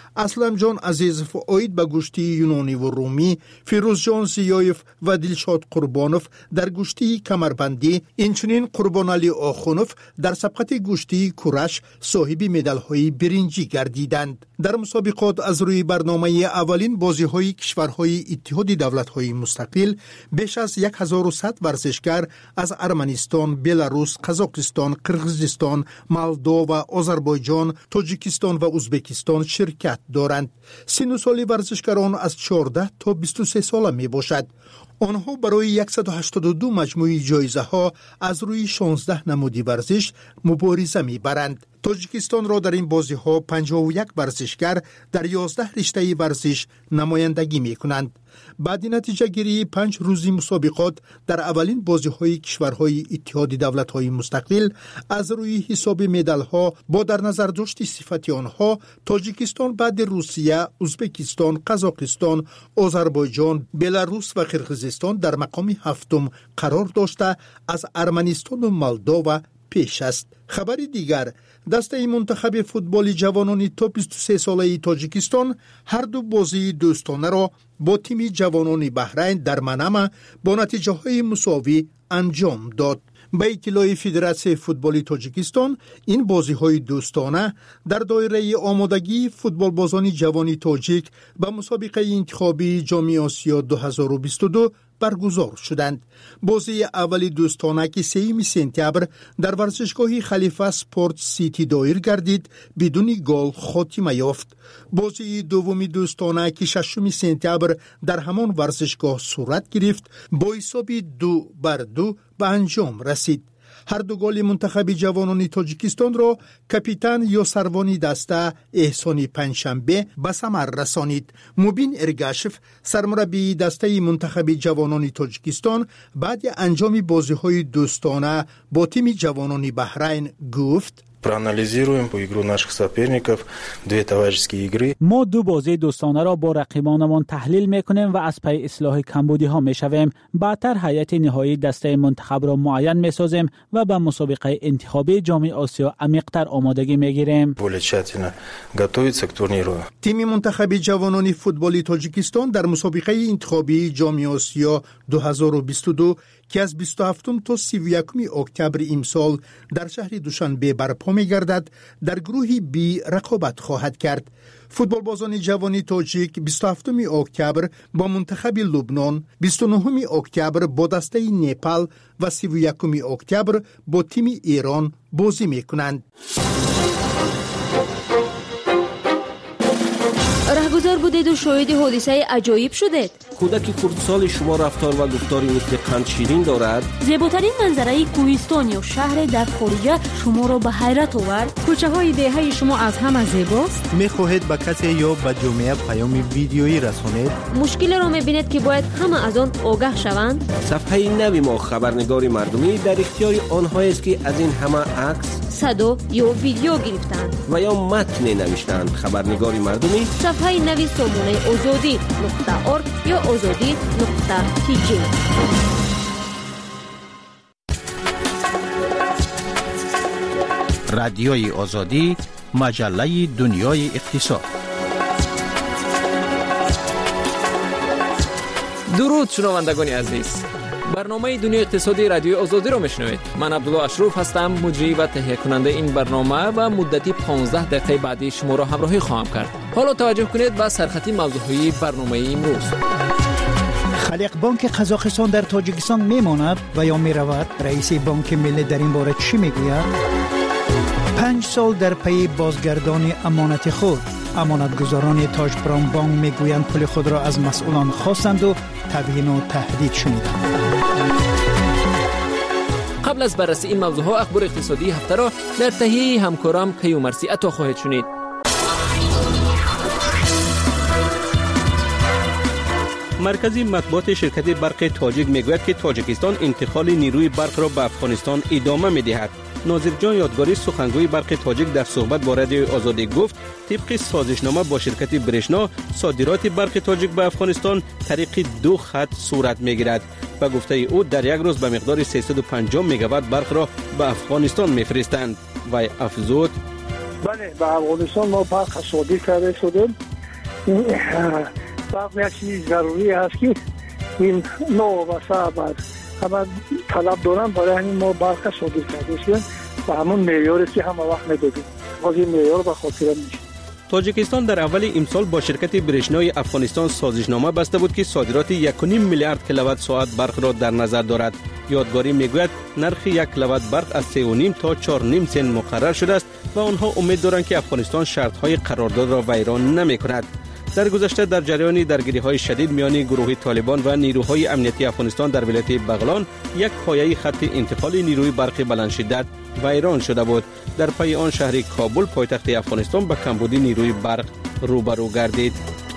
اسلم جان عزیزف اوید به گوشتی یونانی و رومی، فیروز جان زیایف و دلشاد قربانوف در گوشتی کمربندی، اینچنین قربان علی آخونوف در سبقت گوشتی کورش صاحب مدال های برنجی گردیدند. در مسابقات از روی برنامه اولین بازی های کشورهای اتحاد دولت های مستقل بیش از هزار و صد ورزشگر از ارمنستان، بلاروس، قزاقستان، قرغیزستان، مالدو و آذربایجان، تاجیکستان و ازبکستان شرکت دارند. سن و سال ورزشکاران از چهارده تا بیست و سه ساله می باشد. آنها برای صد و هشتاد و دو مجموعه جایزه ها از روی شانزده نمودی ورزش مبارزه می برند. تاجیکستان را در این بازی ها پنجاه و یک ورزشگر در یازده رشته ورزش نمایندگی می کنند. بعد نتیجه گیری پنج روزی مسابقات در اولین بازی های کشورهای اتحاد دولت های مستقل از روی حساب مدال ها با در نظر داشت صفت آنها، تاجیکستان بعد روسیه، ازبکستان، قزاقستان، آذربایجان، بلاروس و قرغیزستان در مقام هفتم قرار داشته از ارمنستان و مالدو پیش است. خبری دیگر، دسته منتخب فوتبال جوانان تا بیست و سه ساله تاجیکستان هر دو بازی دوستانه را با تیم جوانان بحرین در منامه با نتیجه های مساوی انجام داد. به اطلاع فدراسیون فوتبال تاجیکستان، این بازی های دوستانه در دایره آمادگی فوتبال بازان جوانی تاجیک به مسابقه انتخابی جام آسیا دو هزار و بیست و دو برگزار شدند. بازی اولی دوستانه که سوم سپتامبر در ورزشگاه خلیفه اسپورت سیتی دایر گردید بدون گل خاتمه یافت. بازی دومی دوستانه که ششم سپتامبر در همان ورزشگاه صورت گرفت با حساب دو بر دو به انجام رسید. هر دو گل منتخب جوانان تاجیکستان را کاپیتان یا سروانی دسته احسانی پنجشنبه به ثمر رسانید. مبین ارگاشف سرمربی دسته منتخب جوانان تاجیکستان بعد انجام بازی‌های دوستانه با تیم جوانان بحرین گفت: проанализируем по игру наших соперников, две товарищеские игры. ما دو بازی دوستانه را با رقیبانمان تحلیل میکنیم و از پی اصلاح کمبودی ها میشویم. بعدتر هیئت نهایی دسته منتخب را معین میسازیم و به مسابقه انتخابی جام آسیا عمیق‌تر آمادگی میگیریم. более тщательно готовиться к турниру. تیم منتخب جوانان فوتبال تاجیکستان در مسابقه انتخابی جام آسیا دو هزار و بیست و دو که از بیست و هفتم تا سی و یکم اکتبر امسال در شهر دوشنبه برپا می‌گردد در گروه بی رقابت خواهد کرد. فوتبال بازان جوانی تاجیک بیست و هفتم اکتبر با منتخب لبنان، بیست و نهم اکتبر با دسته نپال و سی و یکم اکتبر با تیم ایران بازی می‌کنند. رهگذر بودید و شاهد حادثه عجایب شدید. کودک کردسال شما رفتار و گفتاری مثل قند شیرین دارد. زیباترین منظره کوهستان یا شهر در خارجه شما را به حیرت آورد. کوچه های دهه شما از همه زیباست. میخواهید به کسی یا به جامعه پیام ویدیویی رسانید؟ مشکل را میبینید که باید همه از آن آگاه شوند. صفحه نوی ما خبرنگار مردمی در اختیار آنها است که از این همه عکس، صدا یا ویدیو گرفتند و یا متن نوشتند. خبرنگار مردمی صفحه نوی سامانه آزادی نقطه ارگ یا آزادی نقطه تی جی. رادیوی آزادی، مجله دنیای اقتصاد. درود شنوندگان عزیز، برنامه دنیای اقتصادی رادیوی آزادی را میشنوید. من عبدالله اشرف هستم، مجری و تهیه کننده این برنامه و مدتی پانزده دقیقه بعدی شما را همراهی خواهم کرد. حالا توجه کنید به سرخطی موضوعی برنامه امروز. خلیق بانک قزاقستان در تاجیکستان میماند و یا میرود؟ رئیس بانک ملی در این باره چی میگوید؟ پنج سال در پی بازگردان امانت خود، امانتگزاران تاج برام بانک میگویند پول خود را از مسئولان خواستند و تبیین و تهدید شنیدند. قبل از بررسی این موضوع ها، اخبار اقتصادی هفته را در تهیه همکارم کیومرسی عطا خواهید شنید. مرکزی مطبوعات شرکت برق تاجیک میگوید که تاجیکستان انتقال نیروی برق را به افغانستان ادامه میدهد. ناظر جان یادگاری سخنگوی برق تاجیک در صحبت با رادیوی آزادی گفت طبق سازشنامه با شرکت برشنا صادرات برق تاجیک به افغانستان طریق دو خط صورت میگیرد. و گفته او در یک روز به مقدار سیصد و پنجاه مگاوات برق را به افغانستان میفرستند. و افزود بله به افغانستان ما برق صادر کرده شدیم. برق یک چیز ضروری است که این نو و صعب همه طلب دارن، برای همین ما برق صادر کرده شدیم و همون معیاری که همه وقت ندادیم. باز این معیار به خاطر میشه. تاجیکستان در اول امسال با شرکت برشنای افغانستان سازشنامه بسته بود که صادرات یک و نیم میلیارد کیلووات ساعت برق را در نظر دارد. یادگاری میگوید نرخ یک کیلووات برق از سه و نیم تا چهار و نیم سنت مقرر شده است و آنها امید دارند که افغانستان شرط‌های قرارداد را ویران نمی‌کند. در گذشته در جریان درگیری‌های شدید میان گروه طالبان و نیروهای امنیتی افغانستان در ولایت بغلان یک پایه خط انتقال نیروی برق بلندشدت ویران شده بود. در پی آن شهر کابل پایتخت افغانستان به کمبودی نیروی برق روبرو گردید.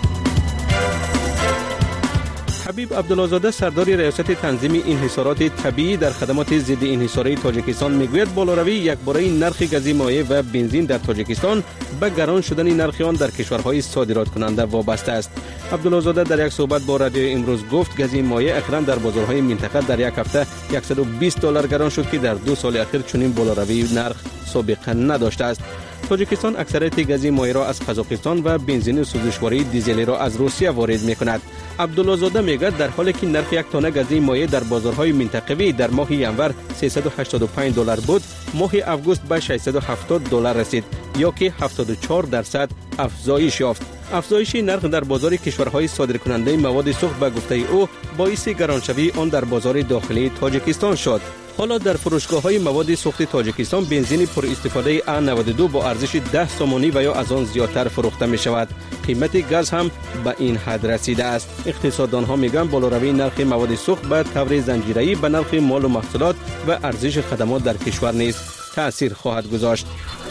حبیب عبدالله‌زاده سردار ریاست تنظیم انحصارات طبیعی در خدمات ضد انحصاری تاجیکستان میگوید بالاروی یکباره نرخ گازی مایع و بنزین در تاجیکستان به گران شدن نرخ آن در کشورهای صادرات کننده وابسته است. عبدالله‌زاده در یک صحبت با رادیو امروز گفت گازی مایع اخیراً در بازارهای منطقه در یک هفته صد و بیست دلار گران شد که در دو سال اخیر چنین بالاروی نرخ سابقه نداشته است. تاجیکستان اکثریت گازی مایع را از قزاقستان و بنزین سوزشواری دیزلی را از روسیه وارد می‌کند. عبدالله‌زاده میگوید در حالی که نرخ یک تانه گازی مایع در بازارهای منطقوی در ماه ینور سیصد و هشتاد و پنج دلار بود، ماه اوگوست به ششصد و هفتاد دلار رسید یا که هفتاد و چهار درصد افزایش یافت. افزایش نرخ در بازار کشورهای صادرکننده مواد سوخت به گفته او باعث گرانشوی آن در بازار داخلی تاجیکستان شد. حالا در فروشگاه‌های مواد سوخت تاجیکستان بنزین پر استفاده ا نود و دو با ارزش ده سومانی و یا از آن زیادتر فروخته می شود. قیمت گاز هم به این حد رسیده است. اقتصاددان‌ها میگن بالاروی نرخ مواد سوخت به طور زنجیره‌ای به نرخ مال و محصولات و ارزش خدمات در کشور نیز تأثیر خواهد گذاشت.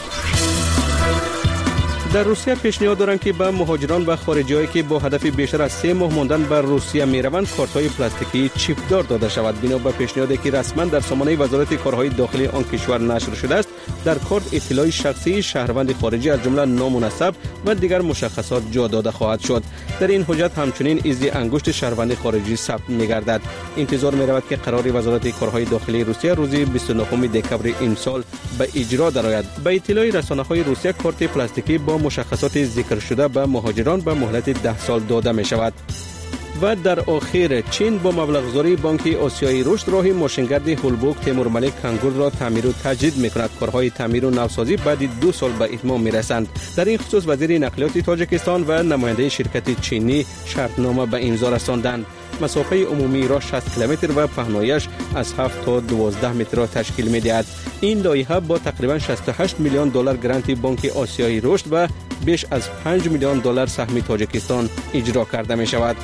در روسیه پیشنهاد دارند که به مهاجران و خارجی‌هایی که با هدف بیشتر از سه ماه ماندن بر روسیه می‌روند کارت‌های پلاستیکی چیپ دار داده شود. بنا به پیشنهادی که رسما در سامانه وزارت کارهای داخلی آن کشور نشر شده است، در کارت اطلاع شخصی شهروند خارجی از جمله نام و نسب و دیگر مشخصات جا داده خواهد شد. در این حجت همچنین ایزی انگشت شهروند خارجی ثبت می‌گردد. انتظار می‌رود که قرار وزارت کارهای داخلی روسیه روز بیست و نهم دکمبر امسال به اجرا درآید. به اطلاع رسانه‌های روسیه کارت پلاستیکی با مشخصات ذکر شده به مهاجران به مهلت ده سال داده می شود. و در آخر چین با مبلغ‌گذاری بانک آسیایی رشد راه ماشینگرد هولبوک تیمورملک کنگور را تعمیر و تجدید می‌کند. کارهای تعمیر و نوسازی بعد دو سال به اتمام می‌رسند. در این خصوص وزیر نقلیات تاجیکستان و نماینده شرکت چینی شرطنامه به امضا رساندند. مسافه عمومی را شصت کیلومتر و پهنایش از هفت تا دوازده متر را تشکیل می‌دهد. این لایحه با تقریباً شصت و هشت میلیون دلار گرانت بانک آسیایی رشد و بیش از پنج میلیون دلار سهم تاجیکستان اجرا کرده می‌شود.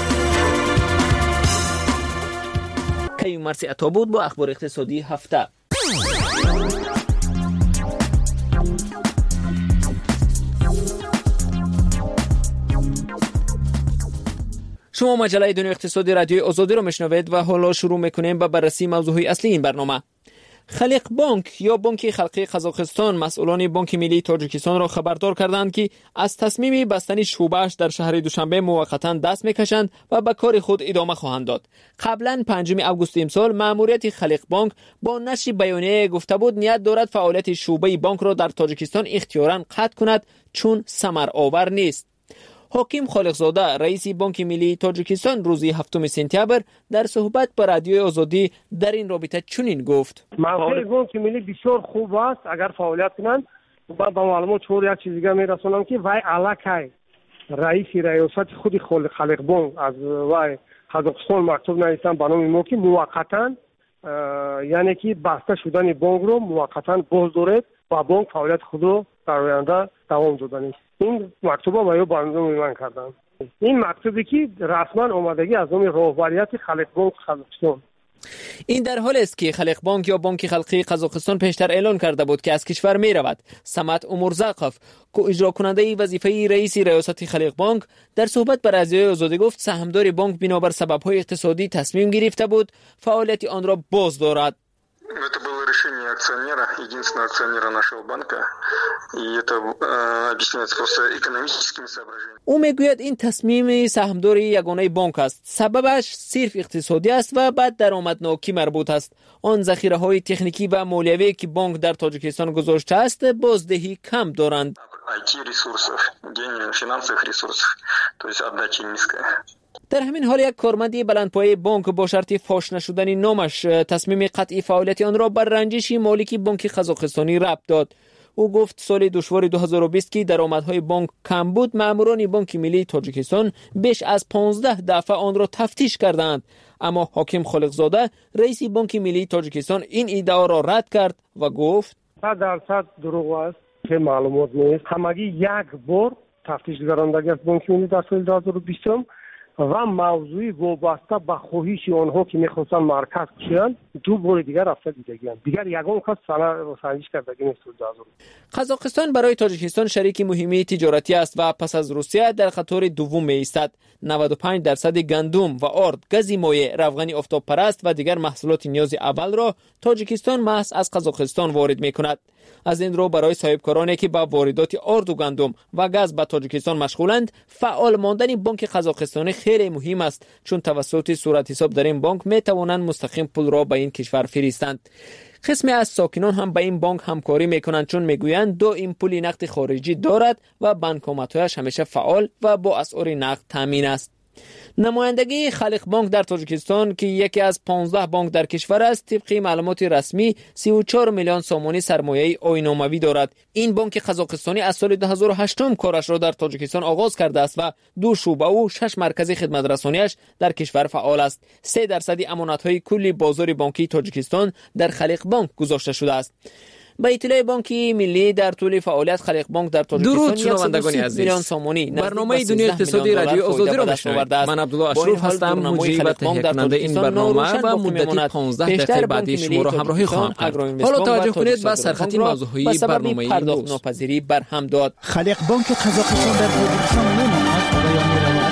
کیوم مرسی عطا بود با اخبار اقتصادی هفته. شما مجله دنیای اقتصادی رادیوی آزادی را میشنوید و حالا شروع میکنیم به بررسی موضوعی اصلی این برنامه. خلیق بانک یا بانک خلقی قزاقستان مسئولان بانک ملی تاجیکستان را خبردار کردند که از تصمیم بستن شعبه‌اش در شهر دوشنبه موقتا دست میکشند و به کار خود ادامه خواهند داد. قبلا پنجم آگوست امسال مأموریت خلیق بانک با نشر بیانیه گفته بود نیت دارد فعالیت شعبه بانک را در تاجیکستان اختیاراً قطع کند چون ثمر آور نیست. حاکم خالقزاده رئیس بانک ملی تاجیکستان روز هفتم سپتامبر در صحبت با رادیوی آزادی در این رابطه چنین گفت: موقع بانک ملی بسیار خوب است اگر فعالیت کنند. و با معلومات چور یک چیز دیگه میرسونم که وای الکی رئیس ریاست خود خلیق بانک از وای قزاقستان مکتوب نوشتن به نام ما که موقتا یعنی که بسته شدن بانک رو موقتا باز دارد و بانک فعالیت خود رو در آینده دوام دادن است. این مکتوبا ما با انجام من کردم. این مکتوبی که رسما اومدگی از نام راهبریت خلیق بانک قزاقستان. این در حالی است که خلیق بانک یا بانک خلقی قزاقستان پیشتر اعلان کرده بود که از کشور می رود. سمت عمرزقف که اجرا کننده وظیفه رئیس ریاست خلیق بانک در صحبت با رادیوی آزادی گفت سهامدار بانک بنابر سبب‌های اقتصادی تصمیم گرفته بود فعالیت آن را باز دارد. Это было решение акционера, единственного акционера нашего банка. И это э, объясняется просто экономическими соображениями. او میگوید این تصمیم سهامداری یگانه بانک است. سببش صرف اقتصادی است و بعد درآمدناکی مربوط است. آن ذخیره های تکنیکی و مالیوی که بانک در تاجیکستان گذاشته است بازدهی کم دارند. آی تی ресурсов, денежных финансовых ресурсов, то есть отдача низкая. در همین حال یک کارمند بلندپایه بانک با شرط فاش نشدن نامش تصمیم قطعی فعالیت آن را بر رنجش مالک بانک قزاقستانی ربط داد. او گفت سال دشوار دو هزار و بیست که درآمدهای بانک کم بود، ماموران بانک ملی تاجیکستان بیش از پانزده دفعه آن را تفتیش کردند. اما حاکم خالقزاده رئیس بانک ملی تاجیکستان این ادعا را رد کرد و گفت صد درصد دروغ است که معلومات نیست. همگی یک بار تفتیش گراندگی از بانک ملی در سال دو هزار و بیست و موضوعی وابسته به خواهش آنها که میخواستن مرکز کشند دو بار دیگر رفته دیدگی هم. دیگر یگان کس سنجش کردگی نیست. قزاقستان برای تاجیکستان شریک مهمی تجارتی است و پس از روسیه در خطر دوم می ایستد. نود و پنج درصد گندم و آرد، گاز مایع، روغن آفتاب پرست و دیگر محصولات نیاز اول را تاجیکستان محض از قزاقستان وارد می کند. از این رو برای صاحبکارانی که با واردات آرد و گندم و گاز به تاجیکستان مشغولند، فعال ماندن بانک قزاقستانی خیلی مهم است، چون توسط صورت حساب در این بانک می توانند مستقیم پول را به این کشور فرستند. قسمی از ساکنان هم به این بانک همکاری میکنند، چون میگویند دو این پول نقد خارجی دارد و بانکومات‌هایش همیشه فعال و با اسعار نقد تامین است. نمایندگی خالق بانک در تاجیکستان که یکی از پانزده بانک در کشور است، طبق معلومات رسمی سی و چهار میلیون سومانی سرمایه آیناموی دارد. این بانک قزاقستانی از سال دو هزار و هشت کارش را در تاجیکستان آغاز کرده است و دو شعبه و شش مرکز خدمت رسانیش در کشور فعال است. سه درصد امانت‌های کل بازار بانکی تاجیکستان در خالق بانک گذاشته شده است. با اطلاع بانک ملی در طول فعالیت خالق بانک در تاجیکستان شنوندگان عزیز، برنامه دنیا اقتصادی رادیو آزادی را میشنوید. من عبدالله اشرف هستم، مجری و تهیه کننده این برنامه و مدتی پانزده دقیقه بعدی شما را همراهی خواهم کرد. حالا توجه کنید به سرخط موضوعی برنامه پرداخت ناپذیری برهم داد. خالق بانک قزاقستان در تاجیکستان نمی‌ماند و یا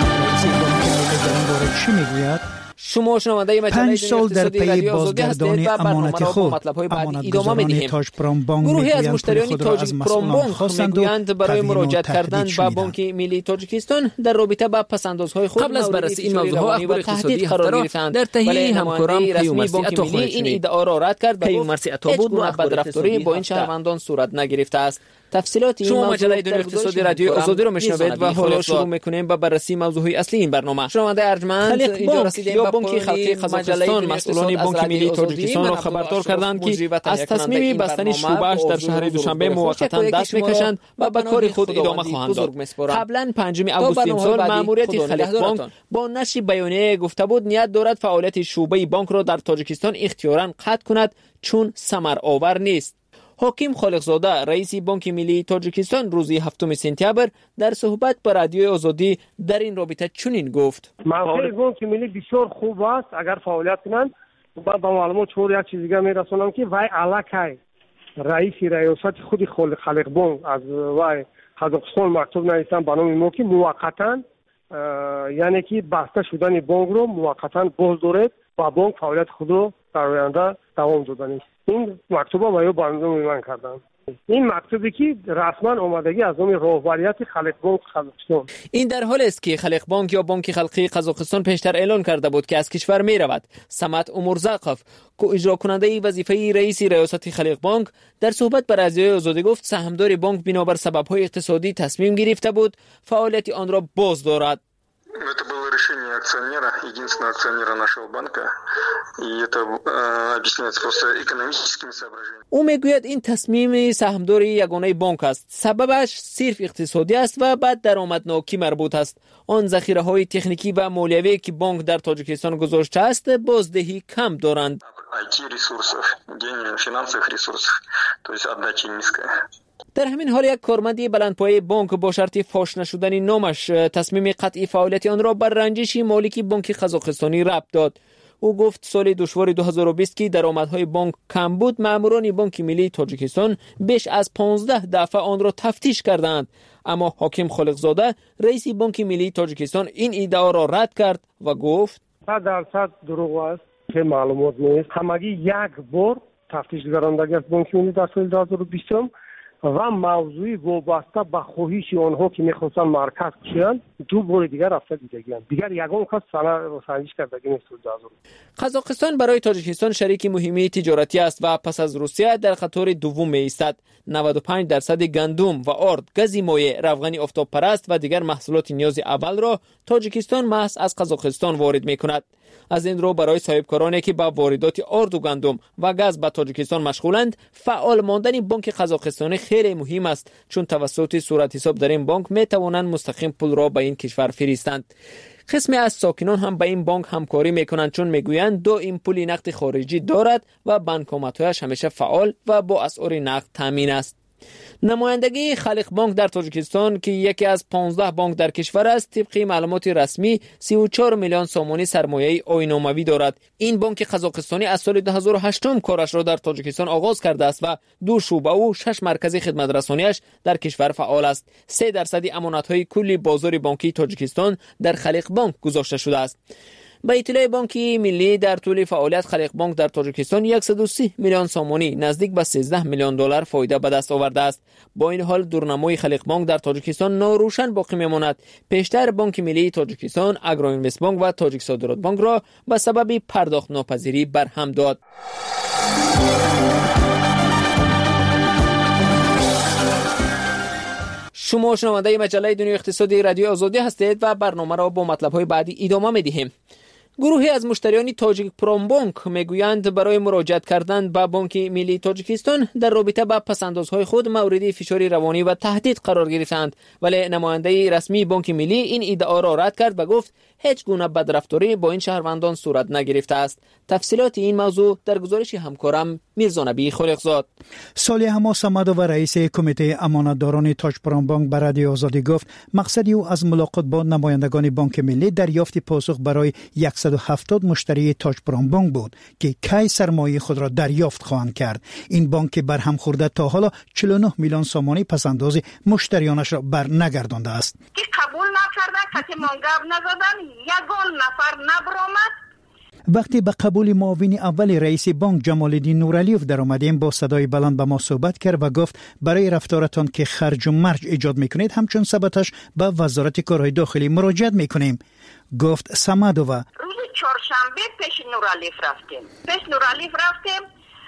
می‌رود. چی میگوید؟ شما شنونده مجله اقتصادی رادیو آزادی هستید و برنامه را با مطلب‌های بعدی ادامه می‌دهیم. گروهی از مشتریان تاج پروم بانک می‌گویند برای مراجعه کردن به بانک ملی تاجیکستان در رابطه با پس‌اندازهای خود قبل از بررسی این موضوع‌ها اخبار اقتصادی قرار گرفتند. در تهیه همکاران رسمی بانک ملی این ادعا را رد کرد و گفت هیچ گونه بدرفتاری با این شهروندان صورت نگرفته است. تفصیلات این شما مجله دنیا اقتصادی رادیو آزادی رو میشنوید و حالا شروع میکنیم با بررسی موضوعی اصلی این برنامه. شنونده ارجمند، اینجا رسیدیم به بانک خلقی قزاقستان. مسئولان بانک ملی تاجیکستان را خبردار کردند که از تصمیم بستن شعبه‌اش در شهر دوشنبه موقتا دست میکشند و به کار خود ادامه خواهند داد. قبلا پنجم آگوست امسال ماموریت خلق بانک با نشر بیانیه گفته بود نیت دارد فعالیت شعبه بانک را در تاجیکستان اختیاراً قطع کند، چون ثمر آور نیست. حاکم خالقزاده رئیس بانک ملی تاجیکستان روز هفتم سپتامبر در صحبت با رادیو آزادی در این رابطه چنین گفت: موقع بانک ملی بسیار خوب است اگر فعالیت کنند. و با معلومات چور یک چیز دیگه میرسونم که وای الکی رئیس ریاست خود خالق بانک از وای قزاقستان مکتوب نوشتن به نام ما که موقتا یعنی که بسته شدن بانک رو موقتا باز دارد و بانک فعالیت خود رو در آینده دوام دادن است. این مکتوبا با یو بانزو میمان کردن. این مکتوبی که رسما اومدگی از نام راهبریت خالق بانک قزاقستان. این در حالی است که خالق بانک یا بانک خلقی قزاقستان پیشتر اعلان کرده بود که از کشور می رود. سمت امورزاقف که اجرا کننده وظیفه رئیس ریاست خالق بانک در صحبت با رادیو آزادی گفت سهامدار بانک بنابر سبب‌های اقتصادی تصمیم گرفته بود فعالیت آن را باز دارد. Это было решение акционера, единственного акционера нашего банка, и это э, объясняется просто экономическими соображениями. او میگوید این تصمیم سهامداری یگانه بانک است. سببش صرف اقتصادی است و بعد درآمدناکی مربوط است. آن ذخیره های تکنیکی و مالیوی که بانک در تاجیکستان گذاشته است بازدهی کم دارند. آی تی ресурсов, денежных финансовых ресурсов, то есть отдача низкая. در همین حال یک کارمند بلندپایه بانک با شرط فاش نشدن نامش تصمیم قطعی فعالیت آن را بر رنجش مالک بانک قزاقستانی ربط داد. او گفت سال دشوار دو هزار و بیست که درآمدهای بانک کم بود، ماموران بانک ملی تاجیکستان بیش از پانزده دفعه آن را تفتیش کردند. اما حاکم خالقزاده رئیس بانک ملی تاجیکستان این ادعا را رد کرد و گفت صد درصد دروغ است که معلومات نیست. همگی یک بار тафтиш гардандагӣ аз бонки миллӣ дар соли дуҳазору бистум ва мавзӯи вобаста ба хоҳиши онҳо ки мехостанд марказ кушоянд ду бори дигар рафта дидагианд. дигар ягон кас санҷиш кардагӣ нест. قزاقستان برای تاجیکستان شریک مهمی تجارتی است و پس از روسیه در خطر دوم می‌ایستد. نود و پنج درصد گندم و آرد، گز مایع، روغن آفتاب پرست و دیگر محصولات نیاز اول را تاجیکستان محض از قزاقستان وارد می‌کند. از این رو برای صاحبکارانی که با واردات آرد و گندم و گاز به تاجیکستان مشغولند، فعال ماندن بانک قزاقستانی خیلی مهم است، چون توسط صورت حساب در این بانک می توانند مستقیم پول را به این کشور فرستند. قسمی از ساکنان هم به این بانک همکاری میکنند، چون میگویند دو این پولی نقد خارجی دارد و بانکومات‌هایش همیشه فعال و با اسعار نقد تامین است. نمایندگی خالق بانک در تاجیکستان که یکی از پانزده بانک در کشور است، طبق معلومات رسمی سی و چهار میلیون سامانی سرمایه آیین‌ناموی دارد. این بانک قزاقستانی از سال دو هزار و هشت کارش را در تاجیکستان آغاز کرده است و دو شعبه و شش مرکز خدمت رسانیش در کشور فعال است. سه درصد امانت‌های کل بازار بانکی تاجیکستان در خالق بانک گذاشته شده است. به اطلاع بانک ملی در طول فعالیت خالق بانک در تاجیکستان صد و سی میلیون سامانی نزدیک به سیزده میلیون دلار فایده به دست آورده است. با این حال دورنمای خالق بانک در تاجیکستان ناروشن باقی میماند. پیشتر بانک ملی تاجیکستان اگرو اینوست بانک و تاجیک صادرات بانک را به سبب پرداخت ناپذیری برهم داد. شما شنونده مجله دنیای اقتصادی رادیو آزادی هستید و برنامه را با مطلب‌های بعدی ادامه می‌دهیم. گروهی از مشتریان تاجیک پروم بانک میگویند برای مراجعت کردن به بانک ملی تاجیکستان در رابطه با پس‌اندازهای خود مورد فشار روانی و تهدید قرار گرفتند، ولی نماینده رسمی بانک ملی این ادعا را رد کرد و گفت هیچ گونه بدرفتاری با این شهروندان صورت نگرفته است. تفصیلات این موضوع در گزارش همکارم میرزا نبی خالقزاد. صالح حماس و رئیس کمیته امانتداران تاج پروم بانک به رادیو آزادی گفت مقصد او از ملاقات با نمایندگان بانک ملی دریافت پاسخ برای صد و هفتاد مشتری تاج پروم بانک بود که کی سرمایه خود را دریافت خواهند کرد. این بانک برهم خورده تا حالا چهل و نه میلیون سامانی پسنداز مشتریانش را بر نگردانده است. که قبول نکرده، کسی منگب نزدن، یگان نفر نبرامد. وقتی به قبول معاون اول رئیس بانک جمال الدین نورعلیوف در آمدیم با صدای بلند به ما صحبت کرد و گفت برای رفتارتان که خرج و مرج ایجاد میکنید همچون ثبتش به وزارت کارهای داخلی مراجعت میکنیم. گفت سمدووا روز چهارشنبه پیش نورعلیوف رفتیم پیش نورعلیوف رفتیم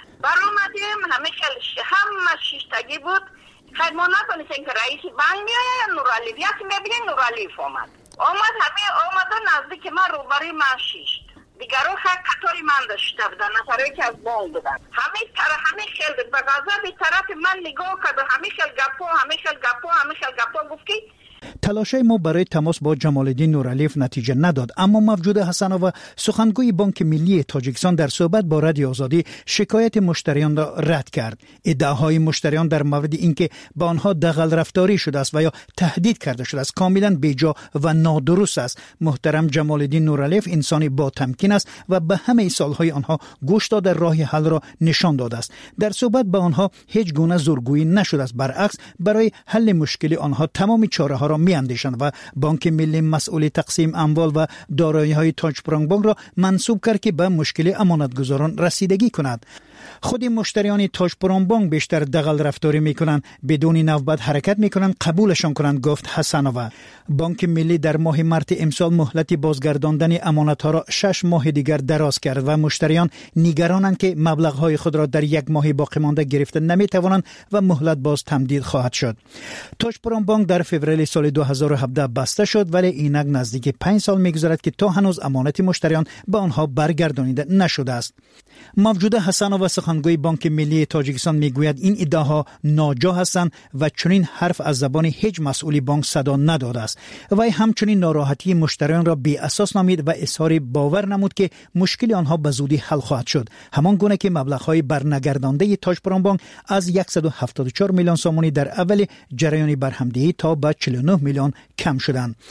برآمدیم همه خیلی همه شیشتگی بود. خیلی ما نتونستیم که رئیس بانک میآید یا نورعلیوف یکی میبینیم نورعلیوف آمد آمد همه آمد و نزدیک من روبروی من شیشت دیگران خیلی قطاری من داشته بودن نفرهایی که از بانک بودن همه طرف همه خیلی به غضب طرف من نگاه کرد و همه خیلی گپا همه خیلی گپا همه خیلی گپا گفت که تلاشای ما برای تماس با جمال الدین نورعلیوف نتیجه نداد، اما موجود حسنووا سخنگوی بانک ملی تاجیکستان در صحبت با رادیو آزادی شکایت مشتریان را رد کرد. ادعاهای مشتریان در مورد اینکه با آنها دغل رفتاری شده است و یا تهدید کرده شده است کاملا بیجا و نادرست است. محترم جمال الدین نورعلیوف انسانی با تمکین است و به همه سالهای آنها گوش داده راه حل را نشان داده است. در صحبت با آنها هیچ گونه زورگویی نشده است، برعکس برای حل مشکل آنها تمام چاره‌ها را میاندیشند و بانک ملی مسئول تقسیم اموال و دارایی‌های تاج پروم بانک را منصوب کرد که به مشکل امانتگزاران رسیدگی کند. خود مشتریان تاج پروم بانک بیشتر دغل رفتاری میکنند، بدون نوبت حرکت میکنند، قبولشان کنند، گفت حسنووا. بانک ملی در ماه مارس امسال مهلت بازگرداندن امانت‌ها را شش ماه دیگر دراز کرد و مشتریان نگرانند که مبلغ‌های خود را در یک ماه باقی مانده گرفته نمیتوانند و مهلت باز تمدید خواهد شد. تاج پروم بانک در فوریه سال دو هزار و هفده بسته شد، ولی اینک نزدیک پنج سال میگذرد که تا هنوز امانت مشتریان به آنها برگردانیده نشده است. موجود حسنووا سخنگوی بانک ملی تاجیکستان میگوید این ادعاها ناجا هستند و چنین حرف از زبان هیچ مسئول بانک صدا نداده است. وی همچنین ناراحتی مشتریان را بی اساس نامید و اظهار باور نمود که مشکل آنها به زودی حل خواهد شد، همان گونه که مبلغ‌های برنگردانده تاج پروم بانک از صد و هفتاد و چهار میلیون سامانی در اول جریان برهمدهی تا به چهل و نه میلیون کم شدند.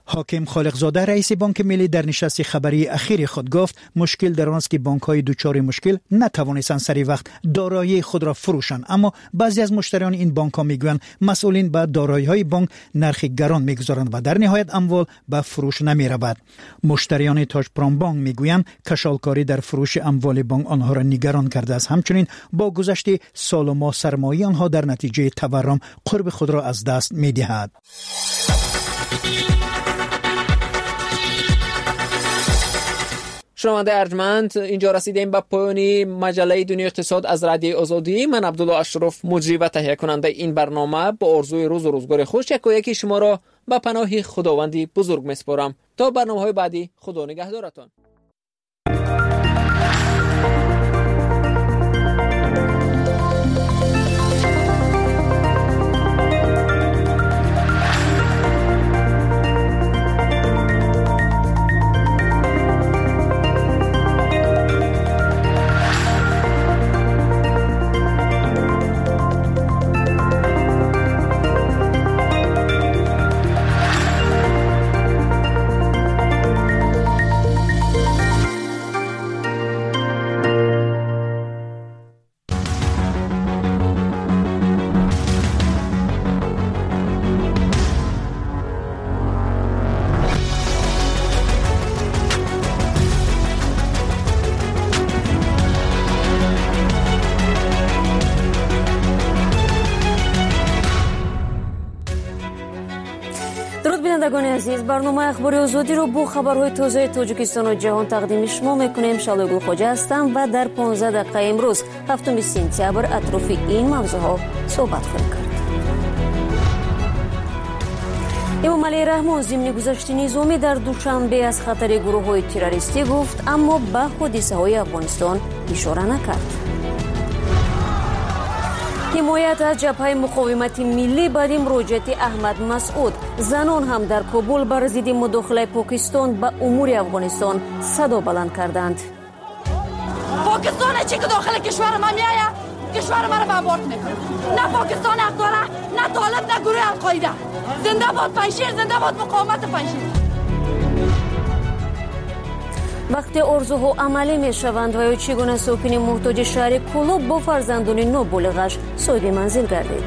حاکم خالقزاده رئیس بانک ملی در نشست خبری اخیر خود گفت مشکل در آن است که بانک‌های دچار مشکل نتوانستند سری وقت دارایی خود را فروشند، اما بعضی از مشتریان این بانک‌ها میگویند مسئولین به دارایی‌های بانک نرخ گران میگذارند و در نهایت اموال به فروش نمی‌رود. مشتریان تاج پرام بانک میگویند کشالکاری در فروش اموال بانک آنها را نگران کرده است. همچنین با گذشت سال و ماه سرمایه آنها در نتیجه تورم قرب خود را از دست می‌دهد. شنونده ارجمند، اینجا رسیدیم به پایان مجله دنیای اقتصاد از رادیو آزادی. من عبدالله اشرف مجری و تهیه کننده این برنامه با آرزوی روز و روزگار خوش یک و یکی شما را به پناه خداوندی بزرگ میسپارم. تا برنامه‌های بعدی، خدا نگهدارتان. بینندگان عزیز، برنامه اخبار آزادی رو با خبرهای تازه تاجیکستان و جهان تقدیم شما میکنیم. شالوگل خوجه هستم و در پانزده دقیقه امروز هفتم سپتامبر اطراف این موضوعها صحبت خواهیم کرد. امام علی رحمان ضمن گذشت نظامی در دوشنبه از خطر گروه‌های تروریستی گفت، اما به حادثه‌های افغانستان اشاره نکرد. حمایت از جبهه مقاومت ملی بعد مراجعت احمد مسعود، زنان هم در کابل بر ضد مداخله پاکستان به امور افغانستان صدا بلند کردند. پاکستان چی که داخل کشور ما میآید، کشور ما را برباد میکنه. نه پاکستان حق داره، نه طالب، نه گروه القاعده. زنده باد پنجشیر، زنده باد مقاومت پنجشیر. وقتی آرزوها عملی می شوند و چگونه ساکن محتاج شهر کلوب با فرزندان نابالغش صاحب منزل گردید.